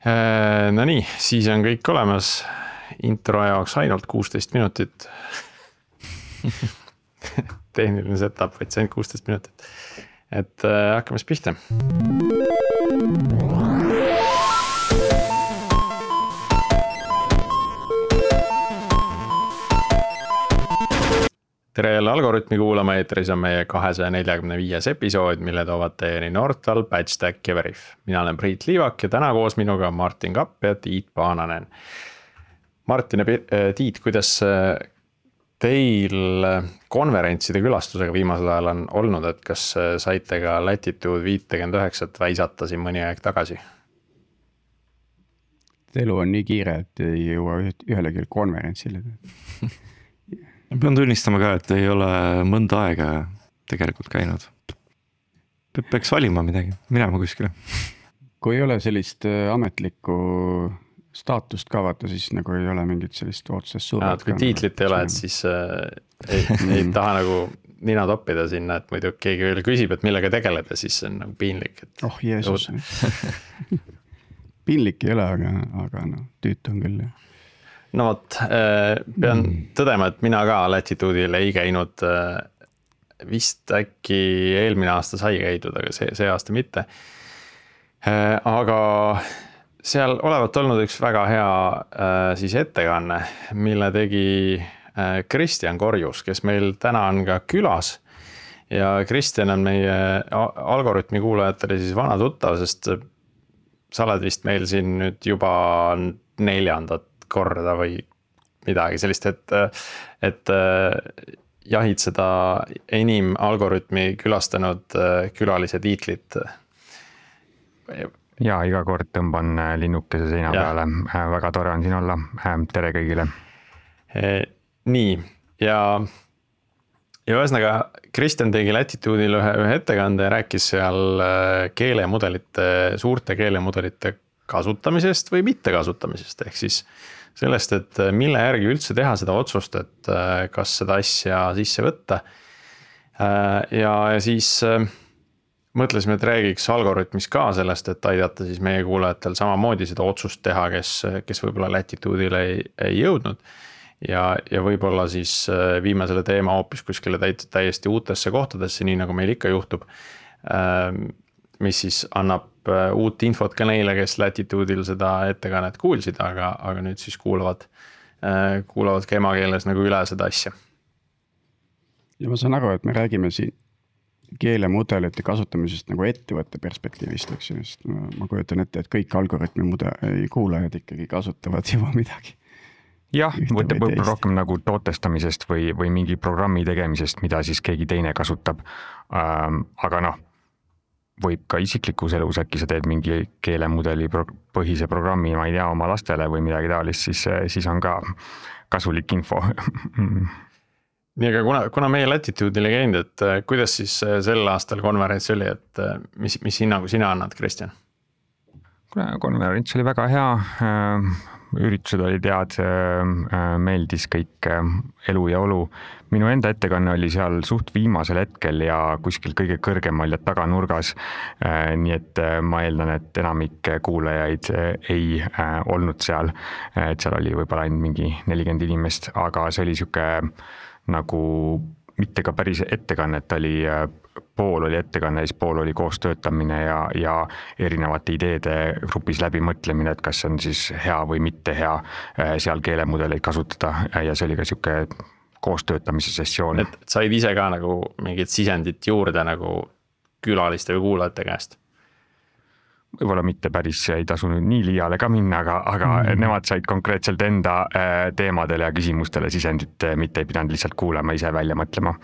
No nii, siis on kõik olemas. Intro jaoks ainult 16 minutit. Tehniline setup, vaid see on 16 minutit. Et hakkame siis pihta. Tere jälle Algorütmi kuulama, eetris on meie 245 episood, mille toovad teieni Nortal, Patchstack ja Veriff. Mina olen Priit Liivak ja täna koos minuga Martin Kapp ja Tiit Paananen. Martin ja Tiit, kuidas teil konverentside külastusega viimasel ajal on olnud, et kas saite ka Latitude 59 väisata siin mõni aeg tagasi? Elu on nii kiire, et ei jõua ühelegi konverentsile. Pean tunnistama ka, et ei ole mõnda aega tegelikult käinud. Peaks valima midagi, minema kuskile. Kui ei ole sellist ametlikku staatust ka vaata, siis nagu ei ole mingit sellist otsest survet. Kui tiitlit ei ole, et siis ei taha nagu nina toppida sinna, et muidu keegi veel küsib, et millega tegeleda, siis see on nagu piinlik. Et... Oh Jeesus. Piinlik ei ole, aga no, tüütu on küll. No vot, pean tõdema, et mina ka Latitude'il ei käinud, vist äkki eelmine aasta sai käidud, aga see aasta mitte. Aga seal olevat olnud üks väga hea siis ettekanne, mille tegi Kristjan Korjus, kes meil täna on ka külas. Ja Kristjan on meie Algorütmi kuulajatele siis vana tuttav, sest sa oled vist meil siin nüüd juba 4. korda või midagi sellist, et jahid seda enim Algorütmi külastanud külalise tiitlit. Ja iga kord tõmban linnukese seina peale. Väga tore on siin olla. Tere kõigile. Nii, ja ühesõnaga Kristjan tegi Latitude'il ühe ettekande ja rääkis seal suurte keelemudelite kasutamisest või mitte kasutamisest, ehk siis sellest, et mille järgi üldse teha seda otsust, et kas seda asja sisse võtta. Ja siis mõtlesime, et räägiks Algorütmis ka sellest, et aidata siis meie kuulajatel samamoodi seda otsust teha, kes võib-olla Latitude'il ei jõudnud. Ja võib-olla siis viime selle teema hoopis kuskile täiesti uutesse kohtadesse, nii nagu meil ikka juhtub, mis siis annab uut infot ka neile, kes Latitude'il seda ettekannet kuulsid, aga nüüd siis kuulavad ka emakeeles nagu üle seda asja. Ja ma saan aru, et me räägime siin keelemudelite kasutamisest nagu ettevõtte perspektiivist, eks ju, sest ma kujutan ette, et kõik Algorütmi kuulajad ikkagi kasutavad juba midagi. Jah, võib rohkem nagu tootestamisest või mingi programmi tegemisest, mida siis keegi teine kasutab. Aga noh, võib ka isiklikus elus äkki sa teed mingi keelemudeli põhise programmi, ma ei tea, oma lastele või midagi taolist, siis on ka kasulik info. Nii, aga kuna meie Latitude'il ei käinud, et kuidas siis sel aastal konverents oli, et mis hinnangu sina annad, Kristjan? Konverents oli väga hea, üritused olid head, meeldis kõik elu ja olu. Minu enda ettekanne oli seal suht viimasel hetkel ja kuskil kõige kõrgemal ja taganurgas. Nii et ma eeldan, et enamik kuulajaid ei olnud seal. Et seal oli võib-olla ainult mingi 40 inimest, aga see oli siuke nagu mitte ka päris ettekanne, et oli pool oli ettekanne, siis pool oli koos töötamine ja erinevate ideede grupis läbi mõtlemine, et kas see on siis hea või mitte hea seal keelemudeleid kasutada ja see oli ka siuke koostöötamise sessioon. Et said ise ka nagu mingit sisendit juurde nagu külaliste või kuulajate käest? Võib-olla mitte päris ei tasu nüüd nii liiale ka minna, aga nemad said konkreetselt enda teemadele ja küsimustele sisendit, mitte ei pidanud lihtsalt kuulama, ise välja mõtlema.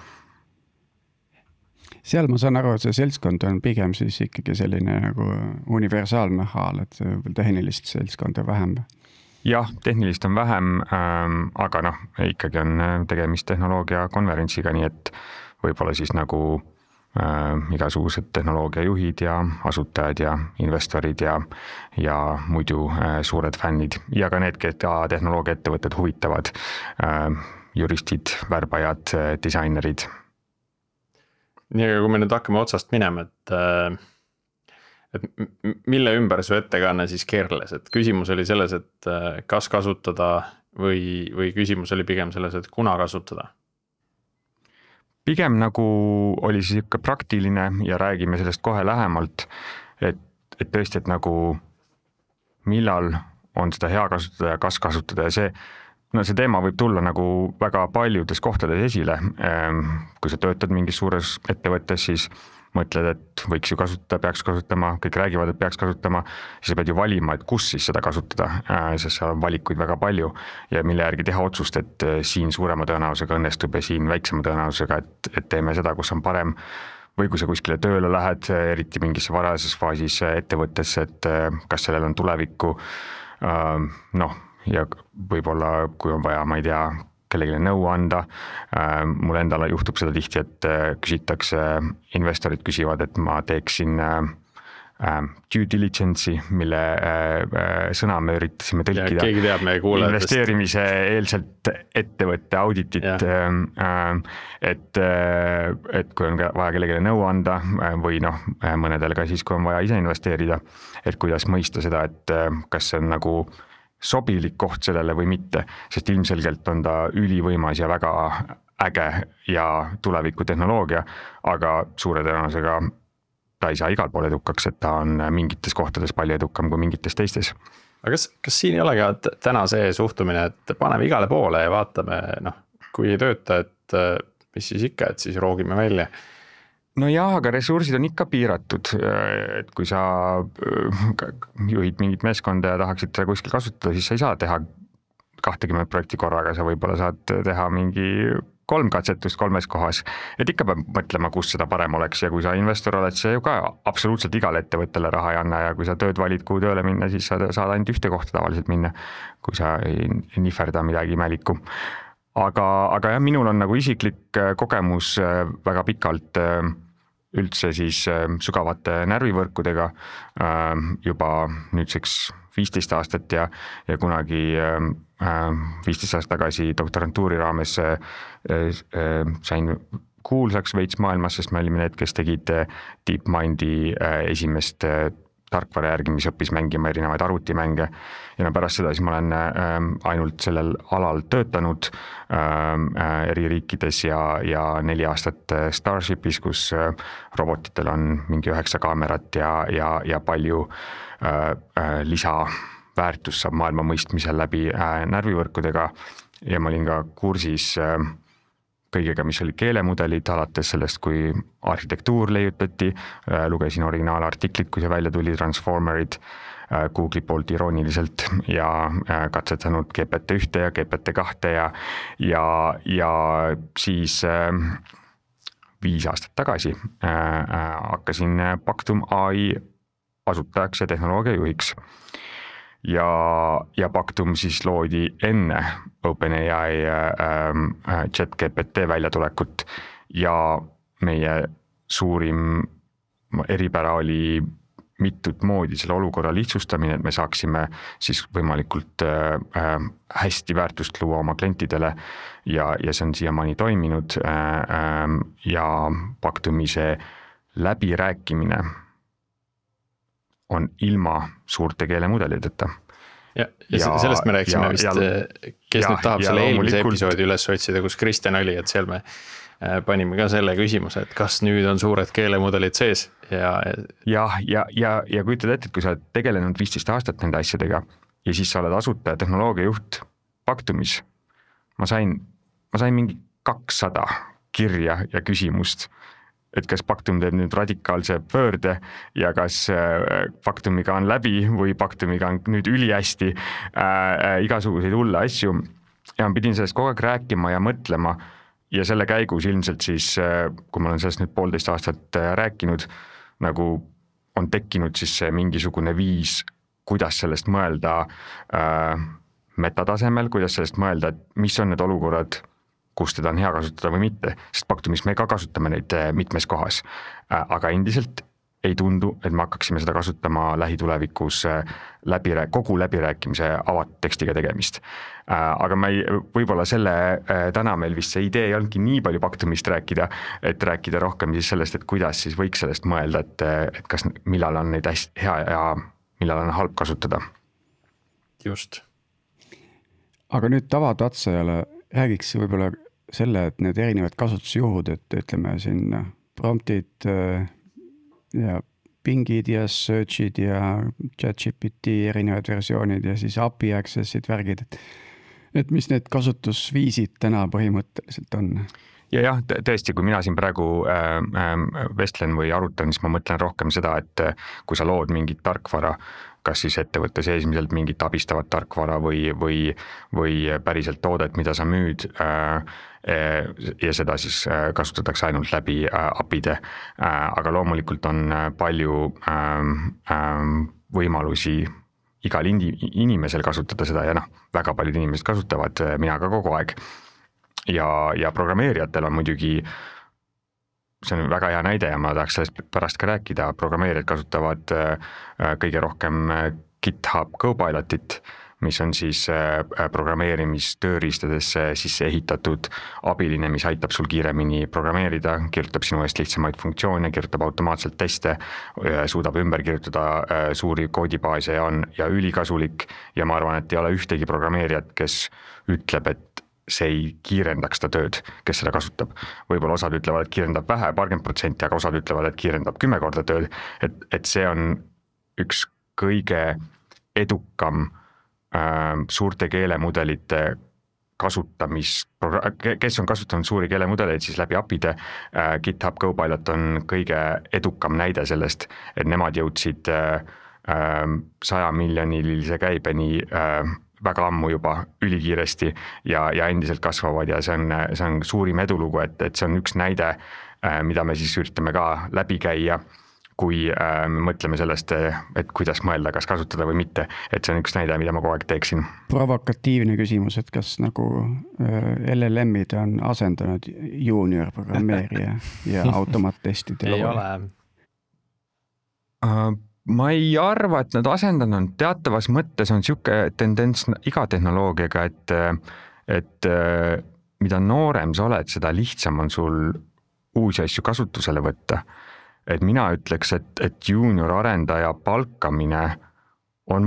Seal ma saan aru, et see seltskond on pigem siis ikkagi selline nagu universaalnahaal, et tehnilist seltskonda vähem. Jah, tehnilist on vähem, aga noh, ikkagi on tegemist tehnoloogia konverentsiga, nii et võib-olla siis nagu igasugused tehnoloogiajuhid ja asutajad ja investorid ja muidu suured fännid ja ka need, keda tehnoloogia ettevõtted huvitavad, juristid, värbajad, disainerid. Nii, aga kui me nüüd hakkame otsast minema, et et mille ümber su ettekanne siis keerles, et küsimus oli selles, et kas kasutada või küsimus oli pigem selles, et kuna kasutada? Pigem nagu oli siis ikka praktiline ja räägime sellest kohe lähemalt, et tõesti, et nagu millal on seda hea kasutada ja kas kasutada ja see teema võib tulla nagu väga paljudes kohtades esile. Kui sa töötad mingis suures ettevõttes, siis mõtled, et võiks ju kasutada, peaks kasutama, kõik räägivad, et peaks kasutama, siis sa pead ju valima, et kus siis seda kasutada, sest seal on valikuid väga palju ja mille järgi teha otsust, et siin suurema tõenäosusega õnnestub ja siin väiksema tõenäosusega, et teeme seda, kus on parem. Või kui sa kuskile tööle lähed, eriti mingisse varajases faasis ettevõttesse, et kas sellel on tulevikku, ja võib-olla kui on vaja, ma ei tea, kellegile nõu anda. Mul endale juhtub seda tihti, et küsitakse, investorid küsivad, et ma teeksin due diligence'i, mille sõna me üritasime tõlkida. Keegi teab meie kuulajatest. Investeerimise eelselt ettevõtte auditit, et kui on vaja kellegile nõu anda või mõnedel ka siis, kui on vaja ise investeerida, et kuidas mõista seda, et kas see on nagu sobilik koht sellele või mitte, sest ilmselgelt on ta ülivõimas ja väga äge ja tuleviku tehnoloogia, aga suure tõenäosusega ta ei saa igal pool edukaks, et ta on mingites kohtades palju edukam kui mingites teistes. Aga kas siin ei ole ka täna see suhtumine, et paneme igale poole ja vaatame, kui ei tööta, et mis siis ikka, et siis roogime välja? No jah, aga ressursid on ikka piiratud, et kui sa juhid mingit meeskonda ja tahaksid seda kuskil kasutada, siis sa ei saa teha 20 projekti korraga, sa võib-olla saad teha mingi 3 katsetust 3 kohas, et ikka peab mõtlema, kus seda parem oleks ja kui sa investor oled, see ju ka absoluutselt igale ettevõttele raha ei anna ja kui sa tööd valid, kuhu tööle minna, siis sa saad ainult ühte kohta tavaliselt minna, kui sa ei nihverda midagi imelikku. Aga jah, minul on nagu isiklik kogemus väga pikalt üldse siis sügavate närvivõrkudega juba nüüdseks 15 aastat ja kunagi 15 aastat tagasi doktorantuuri raames sain kuulsaks veits maailmas, sest me olime need, kes tegid DeepMindi esimest tarkvara järgi, mis õppis mängima erinevaid arvutimänge ja pärast seda siis ma olen ainult sellel alal töötanud eri riikides ja 4 aastat Starshipis, kus robotitel on mingi 9 kaamerat ja palju lisaväärtus saab maailma mõistmisel läbi närvivõrkudega ja ma olin ka kursis kõigega, mis oli keelemudelid, alates sellest, kui arhitektuur leiutati, lugesin originaalartiklit, kui see välja tuli, Transformerid Google'i poolt irooniliselt ja katsetanud GPT-1 ja GPT-2 ja siis 5 aastat tagasi hakkasin Pactum AI asutajaks ja tehnoloogiajuhiks. Ja Pactum siis loodi enne OpenAI ChatGPT väljatulekut ja meie suurim eripära oli mitut moodi selle olukorra lihtsustamine, et me saaksime siis võimalikult hästi väärtust luua oma klientidele ja see on siiamaani toiminud ja Pactumi see läbirääkimine on ilma suurte keelemudeliteta. Ja sellest me rääksime vist, kes nüüd tahab selle eelmise episoodi üles otsida, kus Kristjan oli, et seal me panime ka selle küsimuse, et kas nüüd on suured keelemudelid sees ja kujutad ette, et kui sa oled tegelenud 15 aastat nende asjadega ja siis sa oled asutaja tehnoloogiajuht Pactumis, ma sain mingi 200 kirja ja küsimust, et kas Pactum teeb nüüd radikaalse pöörde ja kas Pactumiga on läbi või Pactumiga on nüüd ülihästi, igasuguseid hulle asju ja ma pidin sellest kogu aeg rääkima ja mõtlema ja selle käigus ilmselt siis, kui ma olen sellest nüüd 1,5 aastat rääkinud, nagu on tekkinud siis see mingisugune viis, kuidas sellest mõelda metatasemel, kuidas sellest mõelda, et mis on need olukorrad, kus teda on hea kasutada või mitte, sest Pactumis me ka kasutame neid mitmes kohas. Aga endiselt ei tundu, et me hakkaksime seda kasutama lähitulevikus kogu läbirääkimise avatud tekstiga tegemist. Aga võib-olla täna meil vist see idee ei olnudki nii palju paktumist rääkida, et rääkida rohkem siis sellest, et kuidas siis võiks sellest mõelda, et kas millal on neid hästi hea ja millal on halb kasutada. Just. Aga nüüd tavatatsajale räägiks võib-olla selle, et need erinevad kasutusjuhud, et ütleme siin promptid ja pingid ja search'id ja ChatGPT erinevad versioonid ja siis API access'id, värgid, et mis need kasutusviisid täna põhimõtteliselt on? Ja tõesti, kui mina siin praegu vestlen või arutan, siis ma mõtlen rohkem seda, et kui sa lood mingit tarkvara, kas siis ettevõtte seesmiselt mingit abistavat tarkvara või päriselt toodet, mida sa müüd ja seda siis kasutatakse ainult läbi API-de, aga loomulikult on palju võimalusi igal inimesel kasutada seda ja väga paljud inimesed kasutavad, mina ka kogu aeg. Ja programmeerijatel on muidugi, see on väga hea näide ja ma tahaks sellest pärast ka rääkida, programmeerijad kasutavad kõige rohkem GitHub Copilotit, mis on siis programmeerimistööriistadesse sisse ehitatud abiline, mis aitab sul kiiremini programmeerida, kirjutab sinu eest lihtsamaid funktsioone, kirjutab automaatselt teste, suudab ümber kirjutada suuri koodibaase ja ülikasulik ja ma arvan, et ei ole ühtegi programmeerijat, kes ütleb, et see ei kiirendaks ta tööd, kes seda kasutab. Võib-olla osad ütlevad, et kiirendab vähe, 30%, aga osad ütlevad, et kiirendab 10 korda tööd, et see on üks kõige edukam suurte keelemudelite kes on kasutanud suuri keelemudeleid siis läbi API-de, GitHub Copilot on kõige edukam näide sellest, et nemad jõudsid 100 miljonilise käibeni väga ammu juba ülikiiresti ja endiselt kasvavad ja see on suurim edulugu, et see on üks näide, mida me siis üritame ka läbi käia, kui me mõtleme sellest, et kuidas mõelda, kas kasutada või mitte, et see on üks näide, mida ma kogu aeg teeksin. Provokatiivne küsimus, et kas nagu LLM-id on asendanud junior programmeerija ja automaattestide ei ole. Ma ei arva, et nad asendanud, teatavas mõttes on siuke tendents iga tehnoloogiaga, et mida noorem sa oled, seda lihtsam on sul uusi asju kasutusele võtta. Et mina ütleks, et junior arendaja palkamine on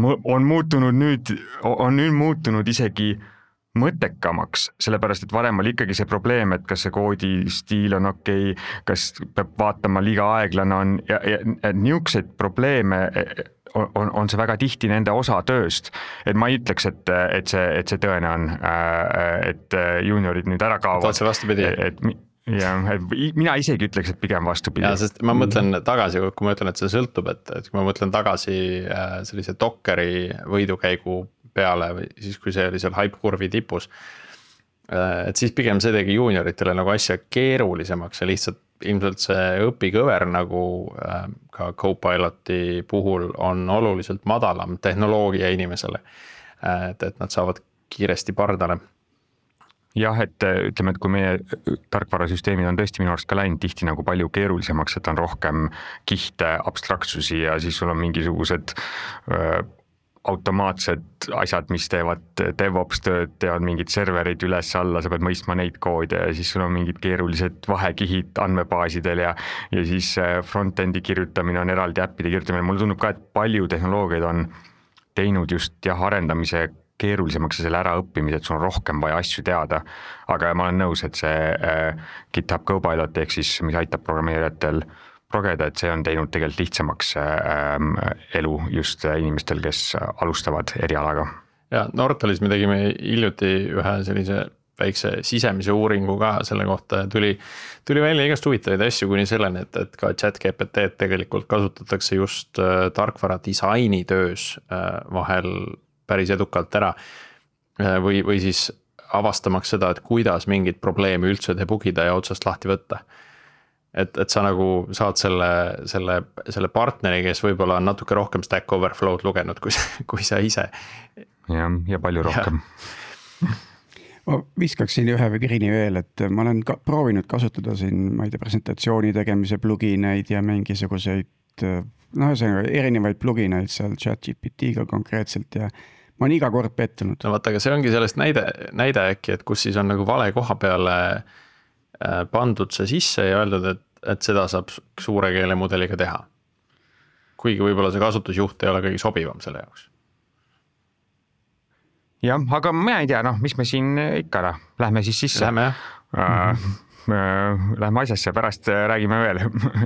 nüüd muutunud isegi mõttekamaks, sellepärast, et varem oli ikkagi see probleem, et kas see koodi stiil on okei, kas peab vaatama liiga aeglane on ja niisuguseid probleeme on see väga tihti nende osa tööst. Et ma ei ütleks, et see tõene on, et juniorid nüüd ära kaovad. Otse vastupidi. Ja, mina isegi ütleks, et pigem vastupidi. Ja, sest ma mõtlen tagasi, kui ma ütlen, et see sõltub, et kui ma mõtlen tagasi sellise Dockeri võidukäigu peale või siis, kui see oli seal hype-kurvi tipus, et siis pigem see tegi junioritele nagu asja keerulisemaks ja lihtsalt ilmselt see õpikõver nagu ka Copiloti puhul on oluliselt madalam tehnoloogia inimesele, et nad saavad kiiresti pardale. Jah, et ütleme, et kui meie tarkvarasüsteemid on tõesti minu arust ka läinud tihti nagu palju keerulisemaks, et on rohkem kihte, abstraktsusi ja siis sul on mingisugused automaatsed asjad, mis teevad DevOps tööd, teevad mingid serverid üles-alla, sa pead mõistma neid koode ja siis sul on mingid keerulised vahekihid andmebaasidel ja siis frontendi kirjutamine on eraldi äppide kirjutamine. Mulle tundub ka, et palju tehnoloogiaid on teinud just arendamise keerulisemaks ja selle ära õppimise, et sul on rohkem vaja asju teada. Aga ma olen nõus, et see GitHub Copilot ehk siis, mis aitab programmeerijatel progeda, et see on teinud tegelikult lihtsamaks elu just inimestel, kes alustavad erialaga. Ja Nortalis me tegime hiljuti ühe sellise väikse sisemise uuringu ka selle kohta ja tuli välja igast huvitavaid asju kuni selleni, et ka ChatGPT tegelikult kasutatakse just tarkvara disaini töös vahel päris edukalt ära või siis avastamaks seda, et kuidas mingit probleemi üldse debugida ja otsast lahti võtta. Et sa nagu saad selle partneri, kes võib-olla on natuke rohkem Stack Overflow'd lugenud kui sa ise. Ja palju rohkem. Ma viskaksin ühe virini veel, et ma olen proovinud kasutada siin, ma ei tea, presentatsiooni tegemise plugineid ja mingisuguseid ühesõnaga erinevaid plugineid seal ChatGPT-ga konkreetselt ja ma olen iga kord pettunud. no vaata, aga see ongi sellest näide äkki, et kus siis on nagu vale koha peale pandud see sisse ja öeldud, et seda saab suure keelemudeliga teha. Kuigi võib-olla see kasutusjuht ei ole kõige sobivam selle jaoks. jah, aga ma ei tea, mis me siin ikka, lähme siis sisse. Lähme jah. Lähme asjasse, pärast räägime veel.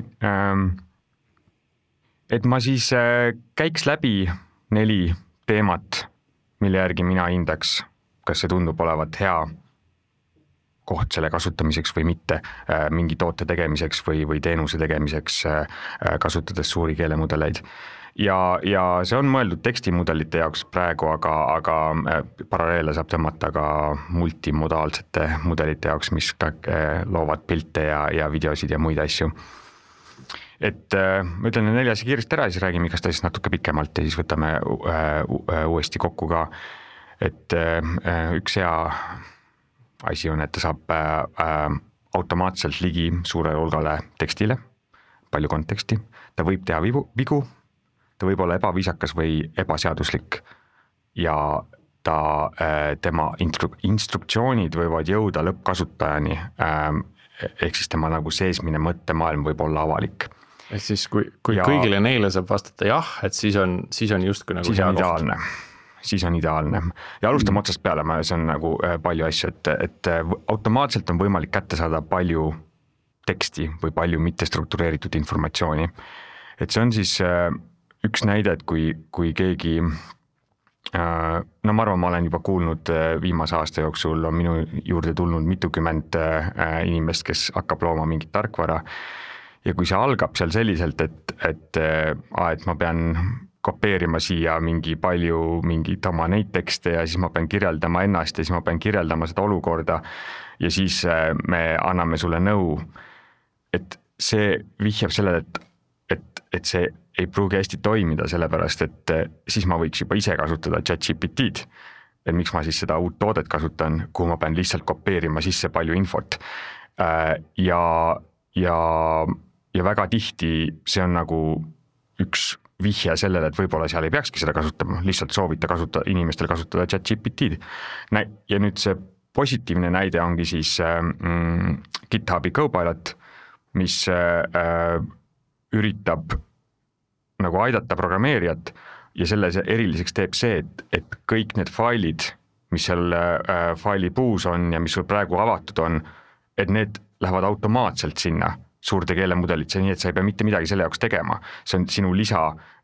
Et ma siis käiks läbi 4 teemat, mille järgi mina hindaks, kas see tundub olevat hea koht selle kasutamiseks või mitte, mingi toote tegemiseks või teenuse tegemiseks, kasutades suuri keelemudeleid. Ja see on mõeldud tekstimudelite jaoks praegu, aga paralleele saab tõmmata ka multimodaalsete mudelite jaoks, mis loovad pilte ja videosid ja muid asju. Et ma ütlen 4 asja kiiresti ära ja siis räägime ikka siis natuke pikemalt ja siis võtame uuesti kokku ka. Et üks hea asi on, et ta saab automaatselt ligi suurele hulgale tekstile, palju konteksti. Ta võib teha vigu, ta võib olla ebaviisakas või ebaseaduslik ja tema instruktsioonid võivad jõuda lõppkasutajani, ehk siis tema nagu seesmine mõttemaailm võib olla avalik. Ehk siis kui kõigile neile saab vastata jah, et siis on justkui nagu hea koht. Siis on ideaalne. Ja alustame otsast peale, see on nagu palju asju, et automaatselt on võimalik kätte saada palju teksti või palju mittestruktureeritud informatsiooni. Et see on siis üks näide, et kui keegi, ma arvan, ma olen juba kuulnud viimase aasta jooksul on minu juurde tulnud mitukümmend inimest, kes hakkab looma mingit tarkvara. Ja kui see algab seal selliselt, et ma pean kopeerima siia mingit oma neid tekste ja siis ma pean kirjeldama ennast ja siis ma pean kirjeldama seda olukorda ja siis me anname sulle nõu, et see vihjab sellele, et see ei pruugi hästi toimida, sellepärast et siis ma võiks juba ise kasutada ChatGPT-d, et miks ma siis seda uut toodet kasutan, kuhu ma pean lihtsalt kopeerima sisse palju infot ja väga tihti see on nagu üks vihje sellele, et võib-olla seal ei peakski seda kasutama, lihtsalt soovita inimestel kasutada ChatGPT-d. Ja nüüd see positiivne näide ongi siis GitHubi Copilot, mis üritab nagu aidata programmeerijat ja selle eriliseks teeb see, et kõik need failid, mis seal faili puus on ja mis sul praegu avatud on, et need lähevad automaatselt sinna suurde keelemudelitse, nii et sa ei pea mitte midagi selle jaoks tegema. See on sinu lisa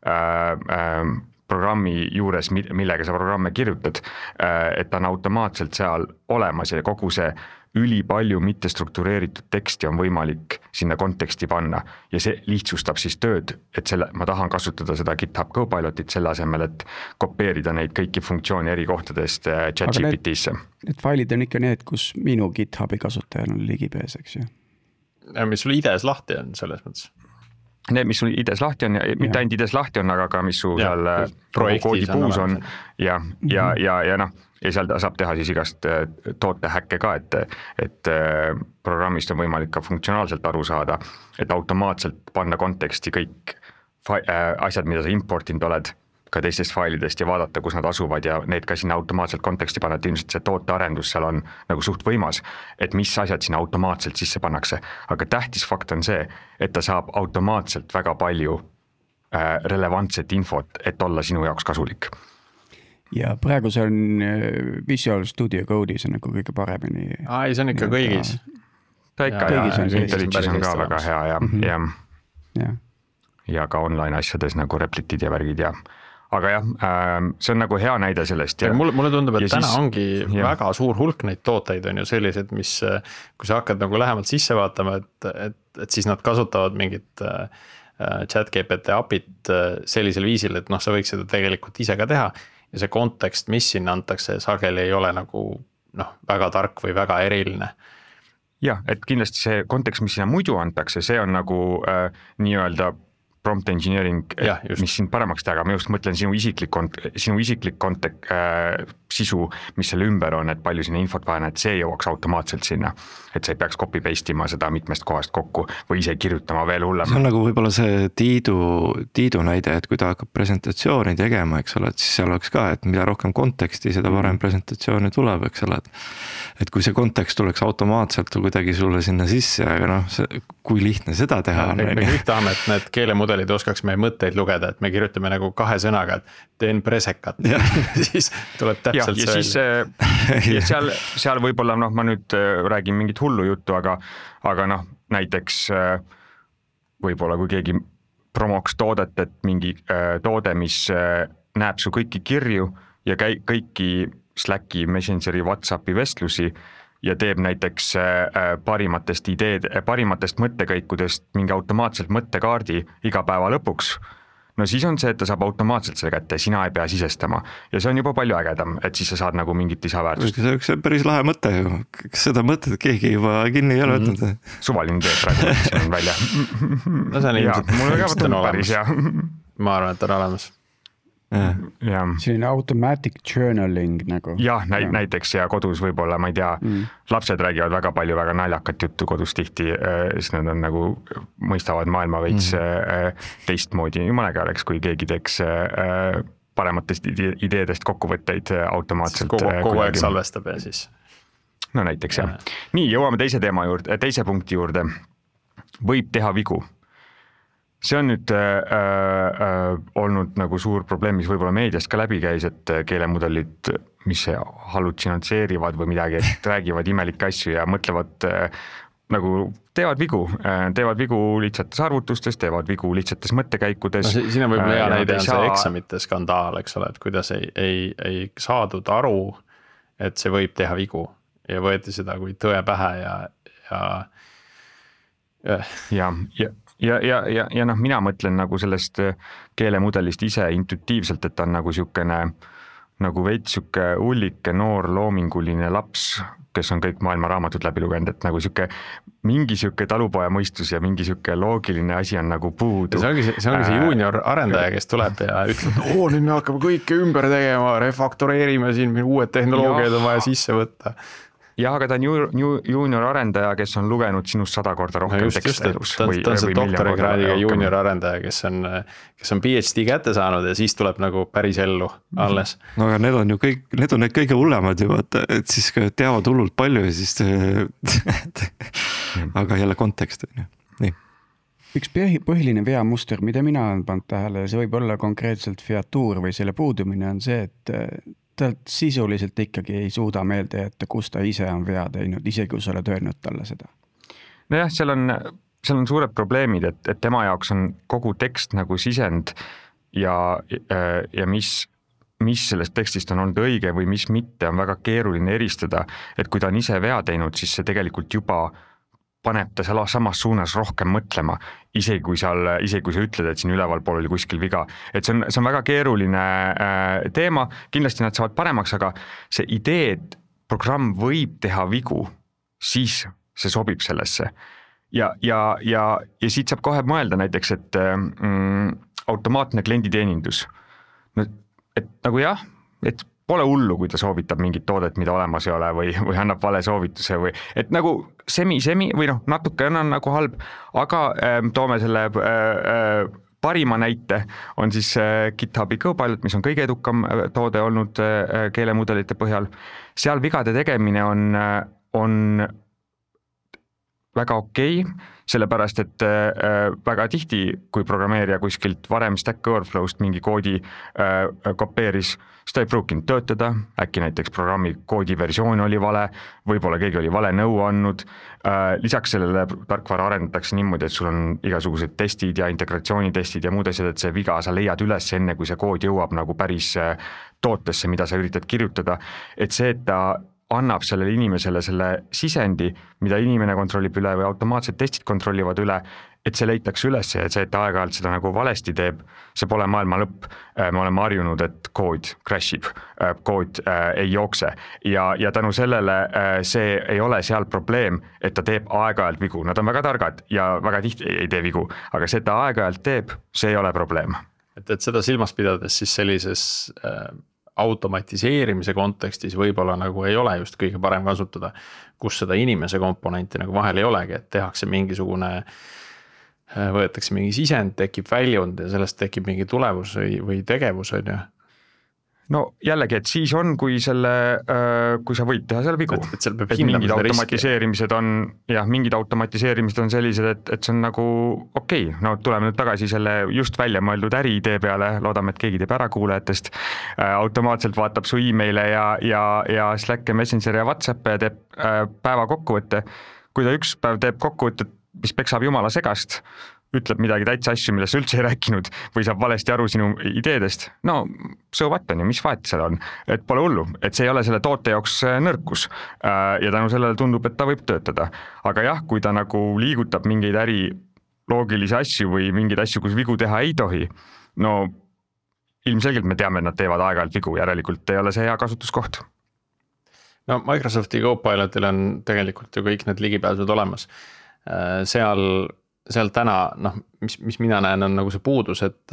programmi juures, millega sa programme kirjutad, et ta on automaatselt seal olemas ja kogu see ülipalju mittestruktureeritud teksti on võimalik sinna konteksti panna ja see lihtsustab siis tööd, et ma tahan kasutada seda GitHub Copilotit selle asemel, et kopeerida neid kõiki funktsioone eri kohtadest ChatGPT-sse. Need failid on ikka need, kus minu GitHubi kasutajal on ligipääs, eks ju? Mis sul IDEs lahti on selles mõttes? Need, mis sul IDEs lahti on ja mitte ainult IDEs lahti on, aga ka mis sul seal koodi puus on ja seal saab teha siis igast tootehäkke ka, et programmist on võimalik ka funktsionaalselt aru saada, et automaatselt panna konteksti kõik asjad, mida sa importinud oled ka teistest failidest ja vaadata, kus nad asuvad ja need ka sinna automaatselt konteksti panna, et ilmselt see tootearendus seal on nagu suht võimas, et mis asjad sinna automaatselt sisse pannakse. Aga tähtis fakt on see, et ta saab automaatselt väga palju relevantset infot, et olla sinu jaoks kasulik. Ja praegu see on Visual Studio Code'is on nagu kõige paremini. See on ikka kõigis. Ta ikka IntelliGis on ka väga hea ja ka online asjades nagu Replitid ja värgid aga jah, see on nagu hea näide sellest. Mulle tundub, et täna ongi väga suur hulk neid tooteid on ju sellised, mis kui sa hakkad nagu lähemalt sisse vaatama, et siis nad kasutavad mingit ChatGPT API-t sellisel viisil, et sa võiks seda tegelikult ise ka teha ja see kontekst, mis sinna antakse, sageli ei ole nagu väga tark või väga eriline. Jah, et kindlasti see kontekst, mis sinna muidu antakse, see on nagu nii-öelda prompt engineering, mis sind paremaks teha, aga ma just mõtlen sinu isiklik sisu, mis selle ümber on, et palju sinna infot vaja on, et see jõuaks automaatselt sinna. Et sa ei peaks copy paste ima seda mitmest kohast kokku või ise kirjutama veel hullem. See on nagu võib-olla see Tiidu näide, et kui ta hakkab presentatsiooni tegema, eks ole, et siis seal oleks ka, et mida rohkem konteksti, seda parem presentatsiooni tuleb, eks ole. Et kui see kontekst tuleks automaatselt kuidagi sulle sinna sisse, aga kui lihtne seda teha on. Me kõik tahame, et need keelemudelid oskaks meie mõtteid lugeda, et me kirjutame nagu 2 sõnaga, et teen presekat. siis tuleb täpselt ja see välja. Seal võib-olla, ma nüüd räägin mingit hullu juttu, aga näiteks võib-olla kui keegi promoks toodet, et mingi toode, mis näeb su kõiki kirju ja kõiki Slacki, Messengeri, Whatsappi vestlusi ja teeb näiteks parimatest mõttekäikudest mingi automaatselt mõttekaardi iga päeva lõpuks. No siis on see, et ta saab automaatselt selle kätte, sina ei pea sisestama ja see on juba palju ägedam, et siis sa saad nagu mingit lisaväärtust. See on päris lahe mõte ju, kas seda mõtet keegi juba kinni ei ole võtnud? Suvaline teed praegu on välja. No see on ilmselt olemas. Ma arvan, et on olemas. Selline automatic journaling nagu. Jah, näiteks ja kodus võib-olla, ma ei tea, lapsed räägivad väga palju väga naljakat juttu kodus tihti, siis nad on nagu mõistavad maailma veits teistmoodi. Jumala äge oleks, kui keegi teeks parematest ideedest kokkuvõtteid automaatselt. Kogu aeg salvestab ja siis. No näiteks jah. Nii, jõuame teise punkti juurde. Võib teha vigu. See on nüüd olnud nagu suur probleem, mis võib-olla meediast ka läbi käis, et keelemudelid, mis hallutsinatseerivad või midagi, et räägivad imelikke asju ja mõtlevad nagu teevad vigu lihtsates arvutustes, teevad vigu lihtsates mõttekäikudes. No, siin on võib-olla hea näide on see eksamite skandaal, eks ole, et kuidas ei saadud aru, et see võib teha vigu ja võeti seda kui tõe pähe ja mina mõtlen nagu sellest keelemudelist ise intuitiivselt, et ta on nagu siukene nagu veits siuke ullike noor loominguline laps, kes on kõik maailma raamatud läbi lugenud, et nagu mingi siuke talupoja mõistus ja mingi siuke loogiline asi on nagu puudu. See ongi see junior arendaja, kes tuleb ja ütleb, nüüd me hakkame kõike ümber tegema, refaktoreerime siin, uued tehnoloogiad on vaja sisse võtta. Jah, aga ta on junior arendaja, kes on lugenud sinust 100 korda rohkem tekste elus. Ta on see doktorikraadiga junior arendaja, kes on PhD kätte saanud ja siis tuleb nagu päris ellu alles. No aga need on need kõige hullemad ju, et siis teavad hullult palju ja siis aga jälle kontekst. Nii. Üks põhiline veamuster, mida mina olen pannud tähele, see võib olla konkreetselt featuur või selle puudumine on see, et ta sisuliselt ikkagi ei suuda meelde jätta, kus ta ise on vea teinud, isegi kui sa oled öelnud talle seda. Nojah, seal on suured probleemid, et tema jaoks on kogu tekst nagu sisend ja mis sellest tekstist on olnud õige või mis mitte on väga keeruline eristada, et kui ta on ise vea teinud, siis see tegelikult juba paneb ta samas suunas rohkem mõtlema, isegi kui sa ütled, et siin ülevalpool oli kuskil viga. Et see on väga keeruline teema, kindlasti nad saavad paremaks, aga see idee, et programm võib teha vigu, siis see sobib sellesse. Ja siit saab kohe mõelda näiteks, et automaatne klienditeenindus. Et nagu jah, et pole hullu, kui ta soovitab mingit toodet, mida olemas ei ole või annab vale soovituse või et nagu semi või natuke on nagu halb, aga toome selle parima näite on siis GitHubi Copilot, mis on kõige edukam toode olnud keelemudelite põhjal. Seal vigade tegemine on väga okei, sellepärast, et väga tihti, kui programmeerija kuskilt varem Stack Overflow'st mingi koodi kopeeris, siis ta ei pruukinud töötada, äkki näiteks programmi koodi versioon oli vale, võib-olla keegi oli vale nõu andnud. Lisaks sellele tarkvara arendatakse niimoodi, et sul on igasugused testid ja integratsioonitestid ja muud asjad, et see viga sa leiad üles enne, kui see kood jõuab nagu päris tootesse, mida sa üritad kirjutada. Et see, et ta annab sellele inimesele selle sisendi, mida inimene kontrollib üle või automaatsed testid kontrollivad üle, et see leitakse üles ja see, et aeg-ajalt seda nagu valesti teeb, see pole maailma lõpp. Me oleme harjunud, et kood crashib, kood ei jookse ja tänu sellele see ei ole seal probleem, et ta teeb aeg-ajalt vigu. Nad on väga targad ja väga tihti ei tee vigu, aga see, et ta aeg-ajalt teeb, see ei ole probleem. Et seda silmas pidades siis sellises automatiseerimise kontekstis võib-olla nagu ei ole just kõige parem kasutada, kus seda inimese komponenti nagu vahel ei olegi, et tehakse mingisugune, võetakse mingi sisend, tekib väljund ja sellest tekib mingi tulevus või tegevus, on ju. No jällegi, et siis on, kui sa võid teha seal vigu. Et seal peab mingid automatiseerimised on sellised, et see on nagu okei. No tuleme nüüd tagasi selle just välja mõeldud äriidee peale, loodame, et keegi teeb ära kuulajatest. Automaatselt vaatab su e-maile ja Slack ja Messenger ja WhatsApp ja teeb päeva kokkuvõtte. Kui ta üks päev teeb kokkuvõtte, mis peksab jumala segast, ütleb midagi täitsa asju, millest sa üldse ei rääkinud või saab valesti aru sinu ideedest. No, so what on ju, mis vahet seal on? Et pole hullu, et see ei ole selle toote jaoks nõrkus ja tänu sellele tundub, et ta võib töötada. Aga jah, kui ta nagu liigutab mingeid äriloogilisi asju või mingeid asju, kus vigu teha ei tohi, no ilmselgelt me teame, et nad teevad aeg-ajalt vigu, järelikult ei ole see hea kasutuskoht. No Microsofti Copilotil on tegelikult ju kõik need ligipääsud olemas. Seal täna, mis mina näen, on nagu see puudus, et